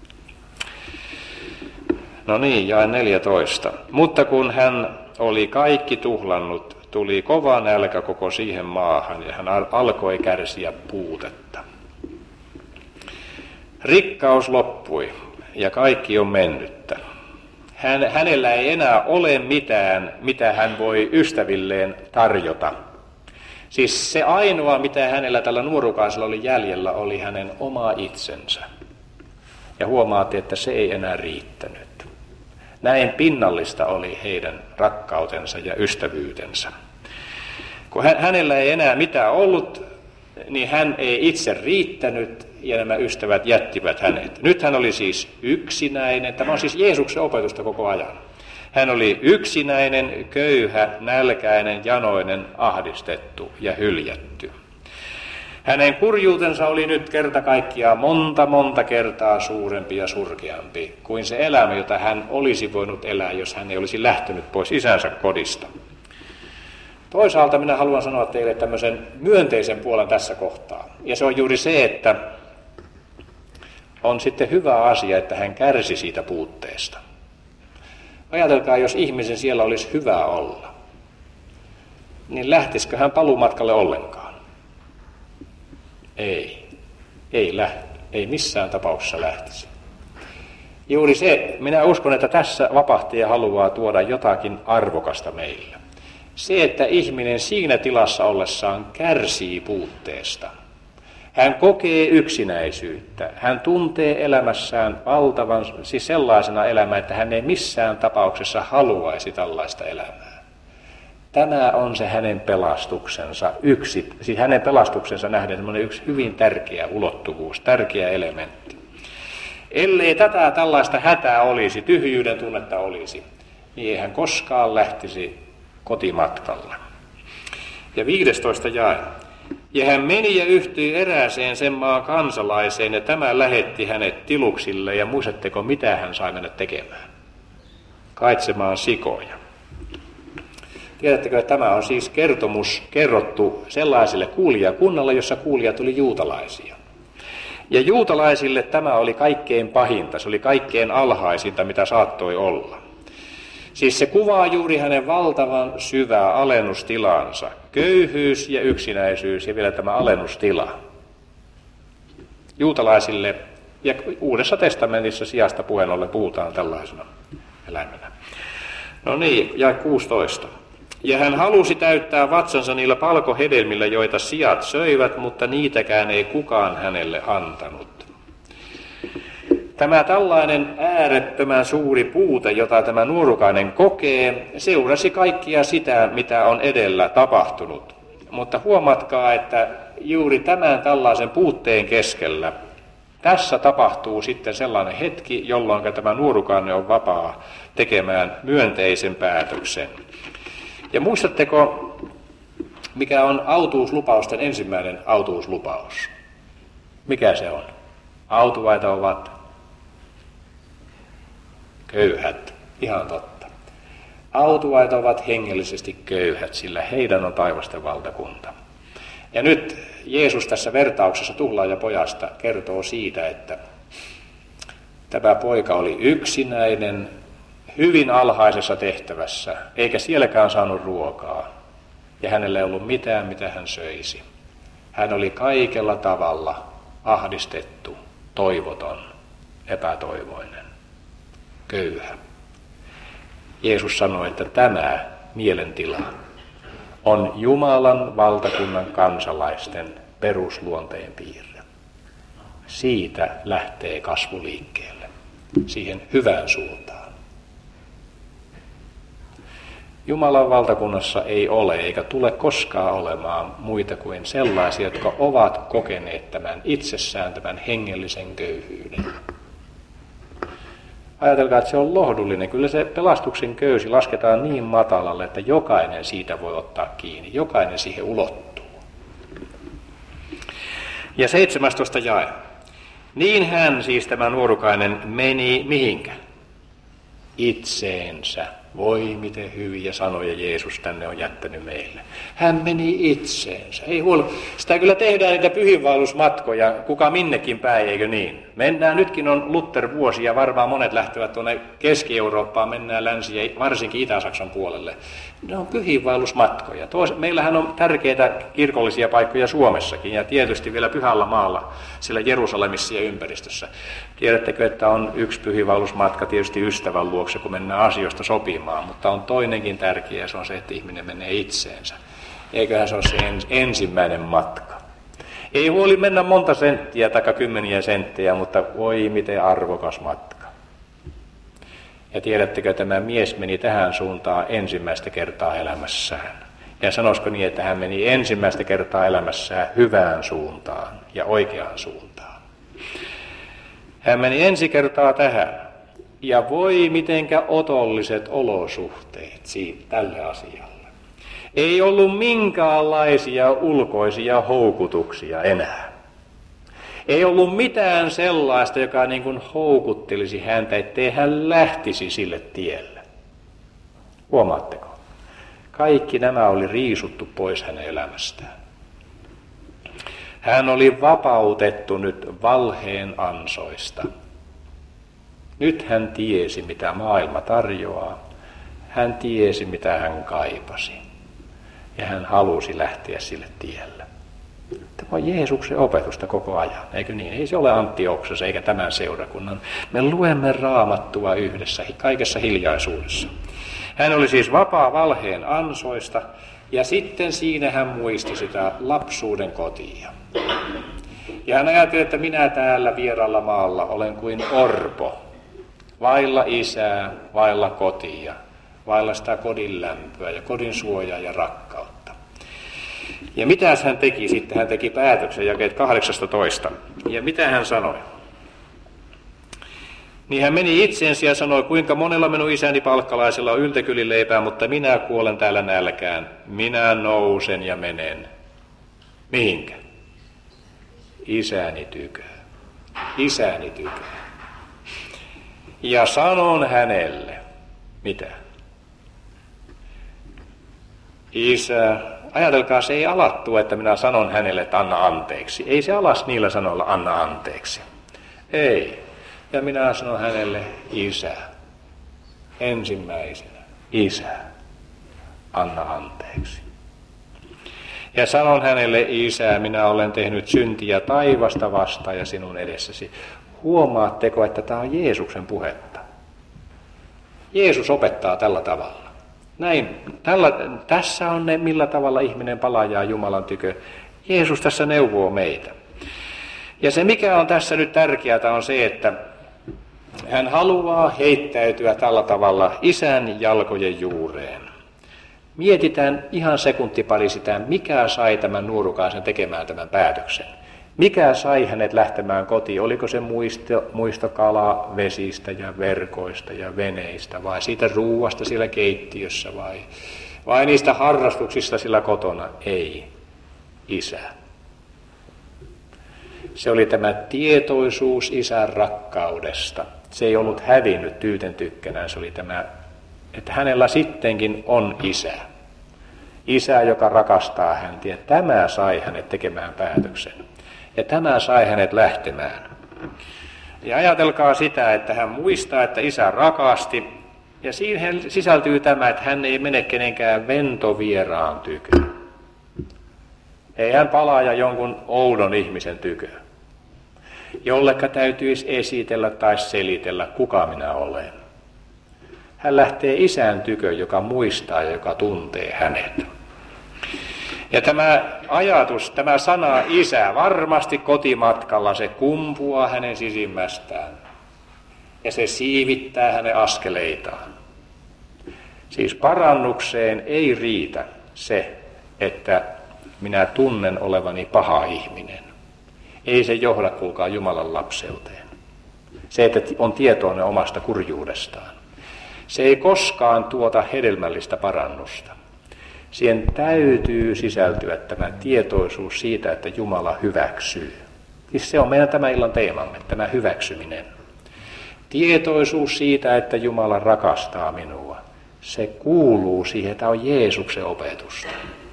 No niin, jae 14. Mutta kun hän oli kaikki tuhlannut, tuli kova nälkä koko siihen maahan ja hän alkoi kärsiä puutetta. Rikkaus loppui ja kaikki on mennyttä. Hänellä ei enää ole mitään, mitä hän voi ystävilleen tarjota. Siis se ainoa, mitä hänellä tällä nuorukaisella oli jäljellä, oli hänen oma itsensä. Ja huomaatte, että se ei enää riittänyt. Näin pinnallista oli heidän rakkautensa ja ystävyytensä. Kun hänellä ei enää mitään ollut, niin hän ei itse riittänyt ja nämä ystävät jättivät hänet. Nyt hän oli siis yksinäinen. Tämä on siis Jeesuksen opetusta koko ajan. Hän oli yksinäinen, köyhä, nälkäinen, janoinen, ahdistettu ja hyljätty. Hänen kurjuutensa oli nyt kerta kaikkiaan monta kertaa suurempi ja surkeampi kuin se elämä, jota hän olisi voinut elää, jos hän ei olisi lähtenyt pois isänsä kodista. Toisaalta minä haluan sanoa teille tämmöisen myönteisen puolen tässä kohtaa. Ja se on juuri se, että on sitten hyvä asia, että hän kärsi siitä puutteesta. Ajatelkaa, jos ihmisen siellä olisi hyvä olla, niin lähtisikö hän paluumatkalle ollenkaan? Ei missään tapauksessa lähtisi. Juuri se, minä uskon, että tässä vapahtaja haluaa tuoda jotakin arvokasta meille. Se, että ihminen siinä tilassa ollessaan kärsii puutteesta. Hän kokee yksinäisyyttä. Hän tuntee elämässään valtavan, siis sellaisena elämää, että hän ei missään tapauksessa haluaisi tällaista elämää. Tämä on se hänen pelastuksensa, siis hänen pelastuksensa nähden semmoinen yksi hyvin tärkeä ulottuvuus, tärkeä elementti. Ellei tällaista hätää olisi, tyhjyyden tunnetta olisi, niin ei hän koskaan lähtisi kotimatkalle. Ja 15 jae. Ja hän meni ja yhtyi erääseen sen maan kansalaiseen, ja tämä lähetti hänet tiluksille, ja muistatteko, mitä hän sai mennä tekemään? Kaitsemaan sikoja. Tiedättekö, että tämä on siis kertomus kerrottu sellaiselle kuulijakunnalle, jossa kuulijat oli juutalaisia. Ja juutalaisille tämä oli kaikkein pahinta, se oli kaikkein alhaisinta, mitä saattoi olla. Siis se kuvaa juuri hänen valtavan syvää alennustilansa, köyhyys ja yksinäisyys ja vielä tämä alennustila. Juutalaisille ja Uudessa testamentissa sijasta puheen ollen puhutaan tällaisena eläimenä. No niin, ja 16. Ja hän halusi täyttää vatsansa niillä palkohedelmillä, joita sijat söivät, mutta niitäkään ei kukaan hänelle antanut. Tämä tällainen äärettömän suuri puute, jota tämä nuorukainen kokee, seurasi kaikkia sitä, mitä on edellä tapahtunut. Mutta huomatkaa, että juuri tämän tällaisen puutteen keskellä tässä tapahtuu sitten sellainen hetki, jolloin tämä nuorukainen on vapaa tekemään myönteisen päätöksen. Ja muistatteko, Mikä on autuuslupausten ensimmäinen autuuslupaus? Mikä se on? Autuaita ovat köyhät. Ihan totta. Autuaita ovat hengellisesti köyhät, sillä heidän on taivasten valtakunta. Ja nyt Jeesus tässä vertauksessa tuhlaajapojasta kertoo siitä, että tämä poika oli yksinäinen, hyvin alhaisessa tehtävässä, eikä sielläkään saanut ruokaa. Ja hänellä ei ollut mitään, mitä hän söisi. Hän oli kaikella tavalla ahdistettu, toivoton, epätoivoinen, köyhä. Jeesus sanoi, että tämä mielentila on Jumalan valtakunnan kansalaisten perusluonteen piirre. Siitä lähtee kasvu liikkeelle, siihen hyvään suuntaan. Jumalan valtakunnassa ei ole eikä tule koskaan olemaan muita kuin sellaisia, jotka ovat kokeneet tämän itsessään tämän hengellisen köyhyyden. Ajatelkaa, että se on lohdullinen. Kyllä se pelastuksen köysi lasketaan niin matalalle, että jokainen siitä voi ottaa kiinni. Jokainen siihen ulottuu. Ja 17 jae. Niin hän, siis tämä nuorukainen, meni mihinkä? Itseensä. Voi miten hyviä sanoja Jeesus tänne on jättänyt meille. Hän meni itseensä. Ei huoli. Sitä kyllä tehdään niitä pyhinvaellusmatkoja, kuka minnekin päin, eikö niin? Mennään, nytkin on Luther-vuosi ja varmaan monet lähtevät tuonne Keski-Eurooppaan, mennään Länsi- ja varsinkin Itä-Saksan puolelle. Ne on pyhinvaellusmatkoja. Meillähän on tärkeitä kirkollisia paikkoja Suomessakin ja tietysti vielä Pyhällä maalla, siellä Jerusalemissa ja ympäristössä. Tiedättekö, että on yksi pyhinvaellusmatka tietysti ystävän luokse, kun mennään asioista sopimaan, mutta on toinenkin tärkeä, se on se, että ihminen menee itseensä. Eiköhän se ole se ensimmäinen matka. Ei huoli mennä monta senttiä tai 10 senttejä, mutta voi miten arvokas matka. Ja tiedättekö, että tämä mies meni tähän suuntaan ensimmäistä kertaa elämässään. Ja sanoisiko niin, että hän meni ensimmäistä kertaa elämässään hyvään suuntaan ja oikeaan suuntaan. Hän meni ensi kertaa tähän. Ja voi mitenkä otolliset olosuhteet tälle asialle. Ei ollut minkäänlaisia ulkoisia houkutuksia enää. Ei ollut mitään sellaista, joka niin kuin houkuttelisi häntä, ettei hän lähtisi sille tielle. Huomaatteko? Kaikki nämä oli riisuttu pois hänen elämästään. Hän oli vapautettu nyt valheen ansoista. Nyt hän tiesi, mitä maailma tarjoaa. Hän tiesi, mitä hän kaipasi. Ja hän halusi lähteä sille tielle. Tämä on Jeesuksen opetusta koko ajan, eikö niin? Ei se ole Anttioksessa eikä tämän seurakunnan. Me luemme Raamattua yhdessä, kaikessa hiljaisuudessa. Hän oli siis vapaa valheen ansoista, ja sitten siinä hän muisti sitä lapsuuden kotia. Ja hän ajatteli, että minä täällä vieraalla maalla olen kuin orpo, vailla isää, vailla kotia, vailla sitä kodin lämpöä ja kodin suojaa ja rakkautta. Ja mitä hän teki sitten? Hän teki päätöksen, jakeet 18. Ja mitä hän sanoi? Niin hän meni itseensä ja sanoi, kuinka monella minun isäni palkkalaisella on yltäkylileipää, mutta minä kuolen täällä nälkään. Minä nousen ja menen. Mihinkä? Isäni tykö. Isäni tykö. Ja sanon hänelle, mitä? Isä, ajatelkaa, se ei alattu, että minä sanon hänelle, että anna anteeksi. Ei se alas niillä sanoilla anna anteeksi. Ei. Ja minä sanon hänelle, isä. Ensimmäisenä, isä, anna anteeksi. Ja sanon hänelle, isä, minä olen tehnyt syntiä taivasta vastaan ja sinun edessäsi. Huomaatteko, että tämä on Jeesuksen puhetta? Jeesus opettaa tällä tavalla. Tässä on ne, millä tavalla ihminen palaa Jumalan tykö. Jeesus tässä neuvoo meitä. Ja se, mikä on tässä nyt tärkeää, on se, että hän haluaa heittäytyä tällä tavalla isän jalkojen juureen. Mietitään ihan sekuntipari sitä, mikä sai tämän nuorukaisen tekemään tämän päätöksen. Mikä sai hänet lähtemään kotiin? Oliko se muisto kalavesistä ja verkoista ja veneistä vai siitä ruuasta siellä keittiössä vai vai niistä harrastuksista sillä kotona? Ei, Isä. Se oli tämä tietoisuus Isän rakkaudesta. Se ei ollut hävinnyt Tyyten tykkänään, se oli tämä, että hänellä sittenkin on Isä. Isä, joka rakastaa häntä, ja tämä sai hänet tekemään päätöksen. Ja tämä sai hänet lähtemään. Ja ajatelkaa sitä, että hän muistaa, että Isä rakasti, ja siihen sisältyy tämä, että hän ei mene kenenkään ventovieraan tykö. Ei hän palaa jonkun oudon ihmisen tykö, jolleka täytyisi esitellä tai selitellä, kuka minä olen. Hän lähtee Isän tykö, joka muistaa ja joka tuntee hänet. Ja tämä ajatus, tämä sana Isä, varmasti kotimatkalla se kumpuaa hänen sisimmästään. Ja se siivittää hänen askeleitaan. Siis parannukseen ei riitä se, että minä tunnen olevani paha ihminen. Ei se johda, kuulkaa, Jumalan lapseuteen. Se, että on tietoinen omasta kurjuudestaan. Se ei koskaan tuota hedelmällistä parannusta. Siihen täytyy sisältyä tämä tietoisuus siitä, että Jumala hyväksyy. Siis se on meidän tämän illan teemamme, tämä hyväksyminen. Tietoisuus siitä, että Jumala rakastaa minua. Se kuuluu siihen, tämä on Jeesuksen opetusta.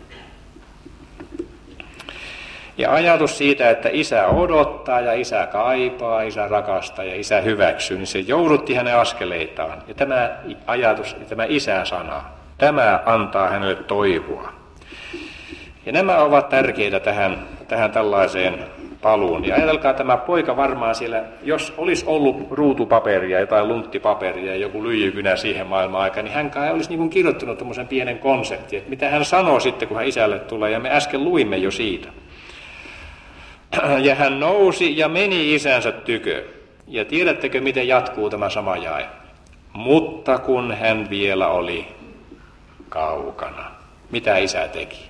Ja ajatus siitä, että Isä odottaa ja Isä kaipaa, Isä rakastaa ja Isä hyväksyy, niin se joudutti hänen askeleitaan. Ja tämä ajatus, tämä Isä-sana, tämä antaa hänelle toivoa. Ja nämä ovat tärkeitä tähän tällaiseen paluun. Ja ajatelkaa, tämä poika varmaan siellä, jos olisi ollut ruutupaperia, jotain lunttipaperia ja joku lyijykynä siihen maailman aikaan, niin hän kai olisi niin kuin kirjoittanut tämmöisen pienen konseptin, että mitä hän sanoo sitten, kun hän Isälle tulee, ja me äsken luimme jo siitä. Ja hän nousi ja meni isänsä tykö. Ja tiedättekö, miten jatkuu tämä sama jae? Mutta kun hän vielä oli kaukana. Mitä Isä teki?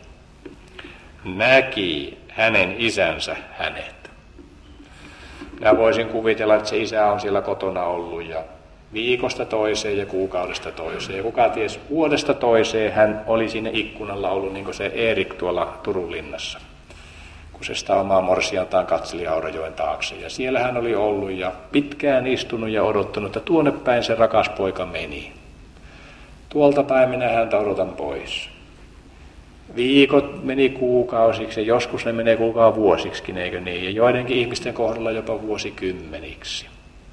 Näki hänen isänsä hänet. Minä voisin kuvitella, että se Isä on siellä kotona ollut ja viikosta toiseen ja kuukaudesta toiseen. Ja kuka ties, vuodesta toiseen hän oli siinä ikkunalla ollut, niin kuin se Erik tuolla Turun linnassa. Kun se sitä omaa morsiantaan katseli Aurajoen taakse. Ja siellä hän oli ollut ja pitkään istunut ja odottanut, että tuonne päin se rakas poika meni. Tuolta päin minä häntä odotan pois. Viikot meni kuukausiksi ja joskus ne menee kuulkaa vuosiksikin, eikö niin? Ja joidenkin ihmisten kohdalla jopa vuosikymmeniksi.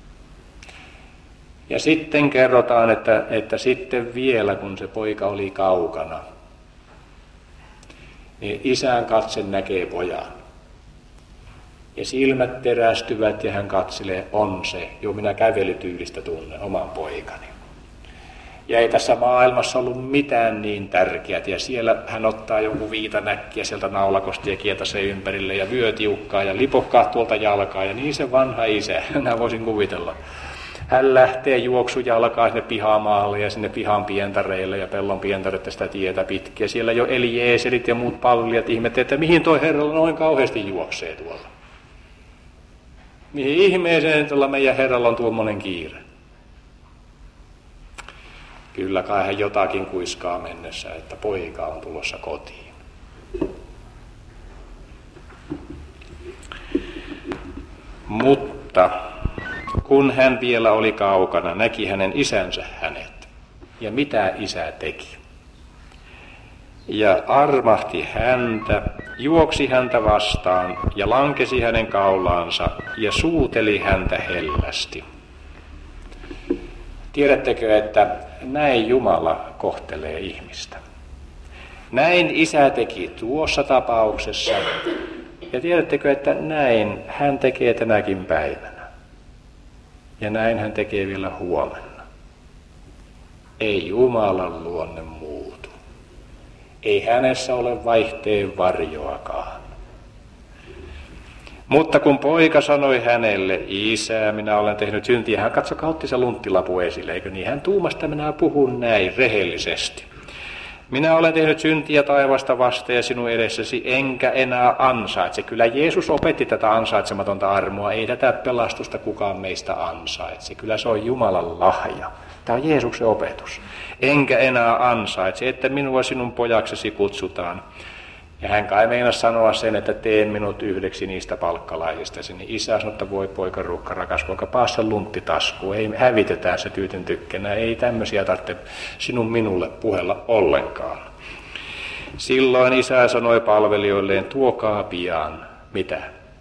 Ja sitten kerrotaan, että sitten vielä kun se poika oli kaukana, niin isän katse näkee pojan. Ja silmät terästyvät ja hän katselee, on se, jo minä kävelytyylistä tunnen oman poikani. Ja ei tässä maailmassa ollut mitään niin tärkeää. Ja siellä hän ottaa jonkun viitanäkkiä sieltä naulakosta ja kietasee ympärille ja vyötiukkaa ja lipokkaa tuolta jalkaa. Ja niin se vanha isä, minä voisin kuvitella. Hän lähtee juoksujalkaa sinne pihamaalle ja sinne pihan pientareille ja pellon pientareille sitä tietä pitkin. Ja siellä jo Eliezerit ja muut palvelijat ihmettelevät, että mihin toi herralla noin kauheasti juoksee tuolla. Mihin ihmeeseen tuolla meidän herralla on tuommoinen kiire. Kyllä kai hän jotakin kuiskaa mennessä, että poika on tulossa kotiin. Mutta kun hän vielä oli kaukana, näki hänen isänsä hänet. Ja mitä isä teki? Ja armahti häntä, juoksi häntä vastaan ja lankesi hänen kaulaansa ja suuteli häntä hellästi. Tiedättekö, että näin Jumala kohtelee ihmistä? Näin isä teki tuossa tapauksessa. Ja tiedättekö, että näin hän tekee tänäkin päivänä. Ja näin hän tekee vielä huomenna. Ei Jumalan luonne muutu. Ei hänessä ole vaihteen varjoakaan. Mutta kun poika sanoi hänelle, isä, minä olen tehnyt syntiä, hän katsokaa, otti se lunttilapu esille, eikö niin? Hän tuumasi, että minä puhun näin rehellisesti. Minä olen tehnyt syntiä taivasta vasta ja sinun edessäsi, enkä enää ansaitse. Kyllä Jeesus opetti tätä ansaitsematonta armoa. Ei tätä pelastusta kukaan meistä ansaitse. Kyllä se on Jumalan lahja. Tämä on Jeesuksen opetus. Enkä enää ansaitse, että minua sinun pojaksesi kutsutaan. Ja hän kai meinasi sanoa sen, että teen minut yhdeksi niistä palkkalaisistasi. Niin isä sanoi, että voi poika rukka, rakas poika, paassa luntti taskuun. Ei hävitetään se tyyten tykkänä. Ei tämmöisiä tarvitse sinun minulle puhella ollenkaan. Silloin isä sanoi palvelijoilleen, tuokaa pian. Mitä?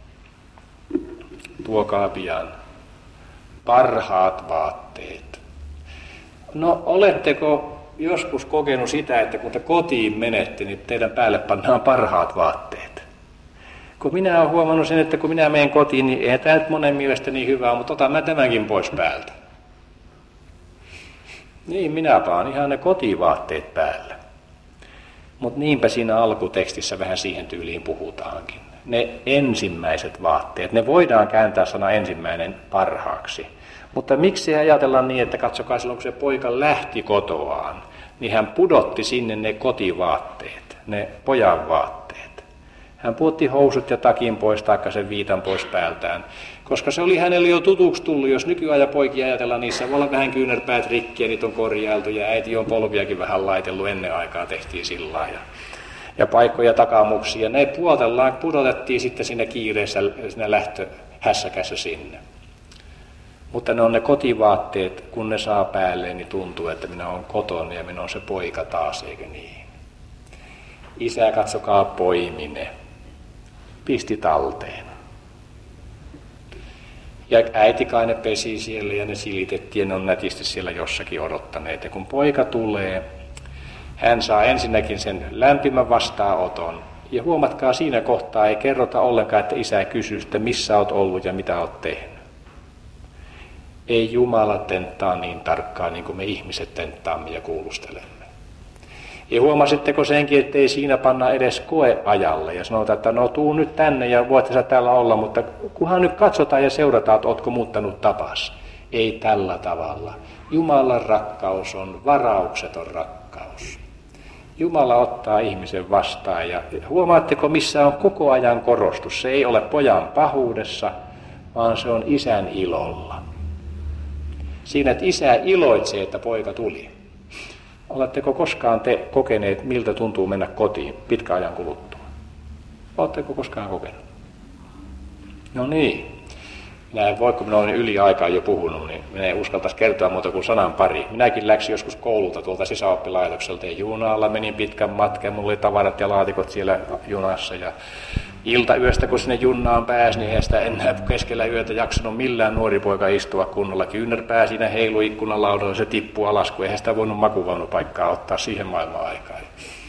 Tuokaa pian. Parhaat vaatteet. No, oletteko joskus kokenut sitä, että kun te kotiin menette, niin teidän päälle pannaan parhaat vaatteet? Kun minä olen huomannut sen, että kun minä menen kotiin, niin eihän tämä nyt monen mielestä niin hyvää, mutta otan mä tämänkin pois päältä. Niin, minä paan ihan ne kotivaatteet päällä. Mutta niinpä siinä alkutekstissä vähän siihen tyyliin puhutaankin. Ne ensimmäiset vaatteet, ne voidaan kääntää sana ensimmäinen parhaaksi. Mutta miksi ajatellaan niin, että katsokaa silloin, kun se poika lähti kotoaan, niin hän pudotti sinne ne kotivaatteet, ne pojan vaatteet. Hän pudotti housut ja takin pois, taikka sen viitan pois päältään, koska se oli hänelle jo tutuksi tullut. Jos nykyajan poikia ajatellaan, niissä voi olla vähän kyynärpäät rikki ja niitä on korjailtu ja äiti on polviakin vähän laitellut, ennen aikaa tehtiin sillä lailla. Ja paikkoja takamuksia, ne pudotettiin sitten siinä kiireessä, siinä lähtöhässäkässä sinne. Mutta ne on ne kotivaatteet, kun ne saa päälleen, niin tuntuu, että minä olen kotona ja minä olen se poika taas, eikö niin? Isä, katsokaa, poimine. Pisti talteen. Ja äiti kai ne pesi siellä ja ne silitettiin ja ne on nätisti siellä jossakin odottaneet. Ja kun poika tulee, hän saa ensinnäkin sen lämpimän vastaanoton. Ja huomatkaa, siinä kohtaa ei kerrota ollenkaan, että isä kysyy, että missä olet ollut ja mitä olet tehnyt. Ei Jumala tenttaa niin tarkkaan, niin kuin me ihmiset tenttaamme ja kuulustelemme. Ja huomasitteko senkin, että ei siinä panna edes koeajalle ja sanotaan, että no tuu nyt tänne ja voitte sä täällä olla, mutta kunhan nyt katsotaan ja seurataan, että ootko muuttanut tapas. Ei tällä tavalla. Jumalan rakkaus on varaukseton rakkaus. Jumala ottaa ihmisen vastaan ja huomaatteko, missä on koko ajan korostus. Se ei ole pojan pahuudessa, vaan se on isän ilolla. Siinä, että isä iloitsee, että poika tuli. Oletteko koskaan te kokeneet, miltä tuntuu mennä kotiin pitkän ajan kuluttua? Oletteko koskaan kokenut? No niin. Minä en voi, kun minä olen yli aikaa jo puhunut, niin minä en uskaltaisi kertoa muuta kuin sanan pari. Minäkin läksin joskus koululta tuolta sisäoppilaitokselta ja junalla menin pitkän matkan. Mulla oli tavarat ja laatikot siellä junassa ja iltayöstä, kun sinne junnaan pääsi, niin eihän sitä enää keskellä yötä jaksanut millään nuori poika istua kunnolla. Kyynärpää siinä heilui ikkunalaudalla, se tippui alas, kun eihän sitä voinut makuvaunupaikkaa ottaa siihen maailman aikaan.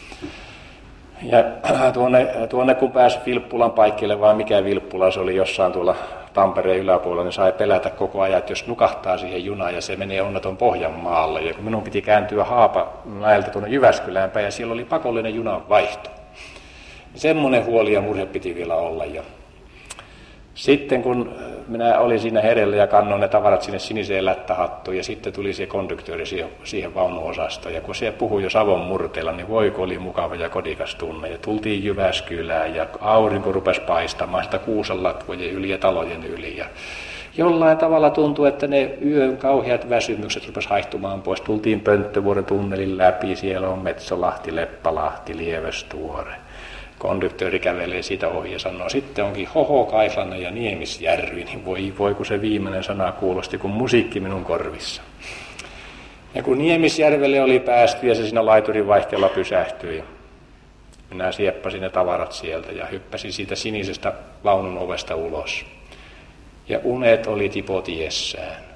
Ja tuonne kun pääsi Vilppulan paikkeille, vaan mikä Vilppula, se oli jossain tuolla Tampereen yläpuolella, niin sai pelätä koko ajan, että jos nukahtaa siihen junaan ja se menee onneton Pohjanmaalle. Ja kun minun piti kääntyä Haapamäeltä tuonne Jyväskylään päin ja siellä oli pakollinen junan vaihto. Semmoinen huoli ja murhe piti vielä olla. Ja sitten kun minä olin siinä herellä ja kannoin ne tavarat sinne siniseen lättähattuun ja sitten tuli se konduktööri siihen vaunuosastoon. Ja kun se puhui jo Savon murteella, niin voi kun oli mukava ja kodikas tunne. Ja tultiin Jyväskylään ja aurinko rupesi paistamaan sitä kuusanlatvojen yli ja talojen yli. Ja jollain tavalla tuntui, että ne yön kauheat väsymykset rupesi haihtumaan pois. Tultiin Pönttövuoren tunnelin läpi, siellä on Metsolahti, Leppälahti, Lievestuore. Konduktööri kävelee siitä ohi ja sanoo, sitten onkin Hohokaislana ja Niemisjärvi, niin voi kun se viimeinen sana kuulosti kuin musiikki minun korvissa. Ja kun Niemisjärvelle oli päästy ja se siinä laiturin vaihteella pysähtyi, minä sieppasin ne tavarat sieltä ja hyppäsin siitä sinisestä vaunun ovesta ulos. Ja unet oli tipotiessään.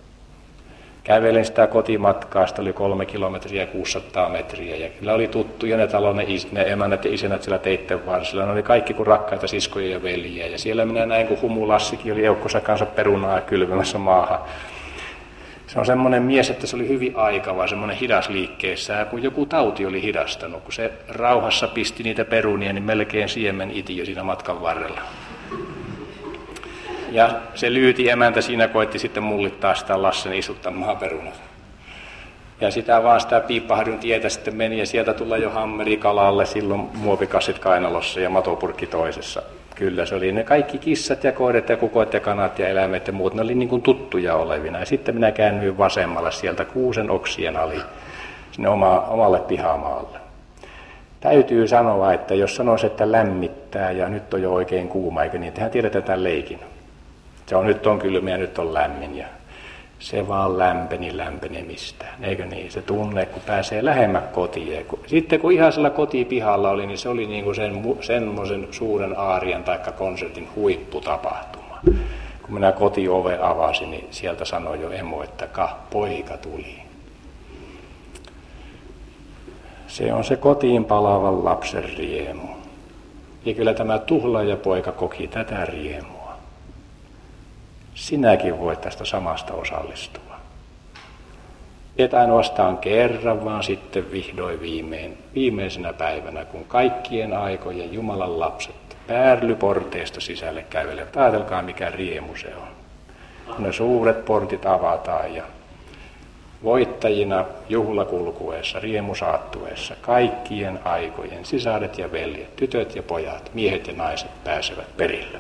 Kävelin sitä kotimatkaa, sitä oli 3 kilometriä ja 600 metriä. Ja kyllä oli tuttuja ne talon, ne emännät ja isänät siellä teitten varsilla. Ne oli kaikki kuin rakkaita siskoja ja veljiä. Ja siellä minä näin, kun Humulassikin oli eukkonsa kanssa perunaa kylvämässä maahan. Se on semmoinen mies, että se oli hyvin aikava, semmoinen hidas liikkeessä. Kun joku tauti oli hidastanut, kun se rauhassa pisti niitä perunia, niin melkein siemen iti jo siinä matkan varrella. Ja se lyyti emäntä siinä koitti sitten mullittaa sitä Lassen istuttamaa perunat. Ja sitä Piippaharjun tietä sitten meni ja sieltä tulla jo hammeri kalalle, silloin muovikassit kainalossa ja matopurkki toisessa. Kyllä se oli ne kaikki kissat ja koirat ja kukot ja kanat ja eläimet ja muut, ne oli niin kuin tuttuja olevina. Ja sitten minä käännyin vasemmalle sieltä kuusen oksien ali sinne omalle pihamaalle. Täytyy sanoa, että jos sanoisi, että lämmittää ja nyt on jo oikein kuuma, eikö niin, tehän tiedetään tämän leikin. Nyt on kylmä ja nyt on lämmin ja se vaan lämpeni lämpenemistään, eikö niin? Se tunne, kun pääsee lähemmä kotiin. Sitten kun ihan sillä kotipihalla oli, niin se oli niin kuin semmoisen suuren aarian tai konsertin huipputapahtuma. Kun minä kotiove avasin, niin sieltä sanoi jo emo, että poika tuli. Se on se kotiin palaavan lapsen riemu. Ja kyllä tämä tuhlaajapoika koki tätä riemua. Sinäkin voit tästä samasta osallistua. Et ainoastaan kerran, vaan sitten vihdoin viimeisenä päivänä, kun kaikkien aikojen Jumalan lapset päärlyporteista sisälle kävelevät. Ajatelkaa, mikä riemu se on. Kun ne suuret portit avataan ja voittajina juhlakulkuessa, riemusaattuessa, kaikkien aikojen sisaret ja veljet, tytöt ja pojat, miehet ja naiset pääsevät perille.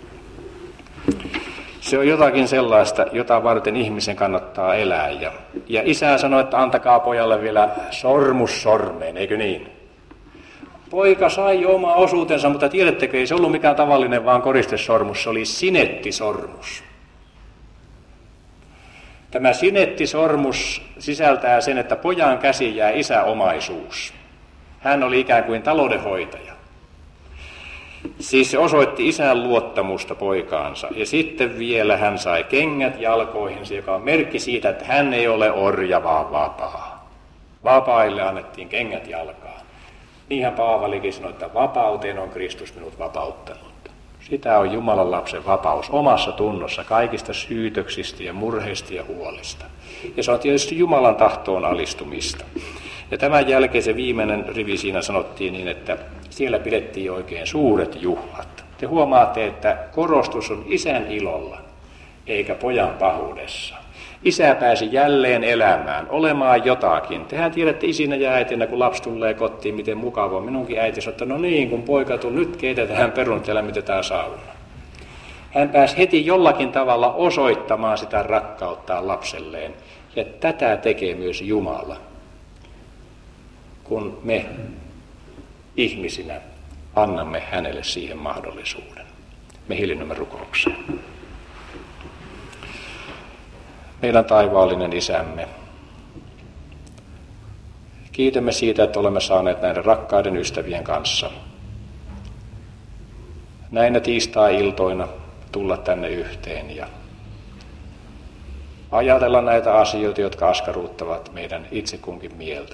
Se on jotakin sellaista, jota varten ihmisen kannattaa elää. Ja isä sanoi, että antakaa pojalle vielä sormus sormeen, eikö niin? Poika sai jo oma osuutensa, mutta tiedättekö, ei se ollut mikään tavallinen vaan koristesormus, se oli sinettisormus. Tämä sinettisormus sisältää sen, että pojan käsi jää isäomaisuus. Hän oli ikään kuin taloudenhoitaja. Siis se osoitti isän luottamusta poikaansa. Ja sitten vielä hän sai kengät jalkoihinsa, joka on merkki siitä, että hän ei ole orja, vaan vapaa. Vapaille annettiin kengät jalkaan. Niinhän Paavalikin sanoi, että vapauteen on Kristus minut vapauttanut. Sitä on Jumalan lapsen vapaus omassa tunnossa kaikista syytöksistä ja murheista ja huolista. Ja se on tietysti Jumalan tahtoon alistumista. Ja tämän jälkeen se viimeinen rivi siinä sanottiin niin, että siellä pidettiin oikein suuret juhlat. Te huomaatte, että korostus on isän ilolla, eikä pojan pahuudessa. Isä pääsi jälleen elämään, olemaan jotakin. Tehän tiedätte isinä ja äitinä, kun lapsi tulee kotiin, miten mukavaa. Minunkin äiti sanoi, että no niin, kun poika tuli, nyt keitetään perunat ja lämmitetään sauna. Hän pääsi heti jollakin tavalla osoittamaan sitä rakkauttaan lapselleen. Ja tätä tekee myös Jumala, kun me ihmisinä annamme hänelle siihen mahdollisuuden. Me hiljennymme rukoukseen. Meidän taivaallinen Isämme, kiitämme siitä, että olemme saaneet näiden rakkaiden ystävien kanssa näinä tiistai-iltoina tulla tänne yhteen ja ajatella näitä asioita, jotka askarruuttavat meidän itse kunkin mieltä.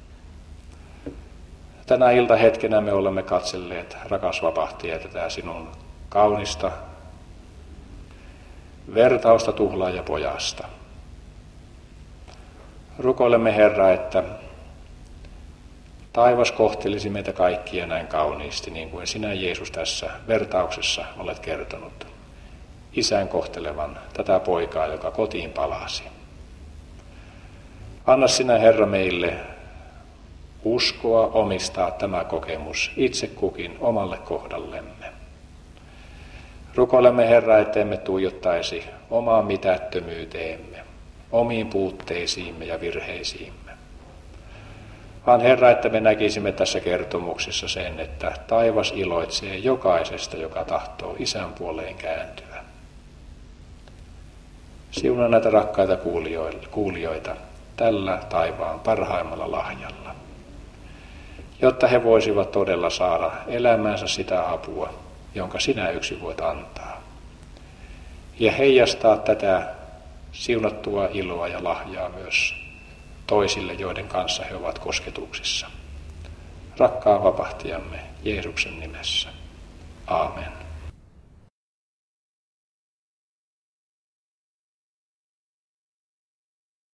Tänä iltahetkenä me olemme katselleet, rakas vapahtaja, tätä sinun kaunista vertausta tuhlaajapojasta. Rukoilemme, Herra, että taivas kohtelisi meitä kaikkia näin kauniisti, niin kuin sinä, Jeesus, tässä vertauksessa olet kertonut. Isän kohtelevan tätä poikaa, joka kotiin palasi. Anna sinä, Herra, meille uskoa omistaa tämä kokemus itse kukin omalle kohdallemme. Rukoilemme, Herra, ettemme tuijottaisi omaan mitättömyyteemme, omiin puutteisiimme ja virheisiimme. Vaan, Herra, että me näkisimme tässä kertomuksessa sen, että taivas iloitsee jokaisesta, joka tahtoo isän puoleen kääntyä. Siunaa näitä rakkaita kuulijoita tällä taivaan parhaimmalla lahjalla, jotta he voisivat todella saada elämäänsä sitä apua, jonka sinä yksin voit antaa. Ja heijastaa tätä siunattua iloa ja lahjaa myös toisille, joiden kanssa he ovat kosketuksissa. Rakkaan vapahtajamme Jeesuksen nimessä. Aamen.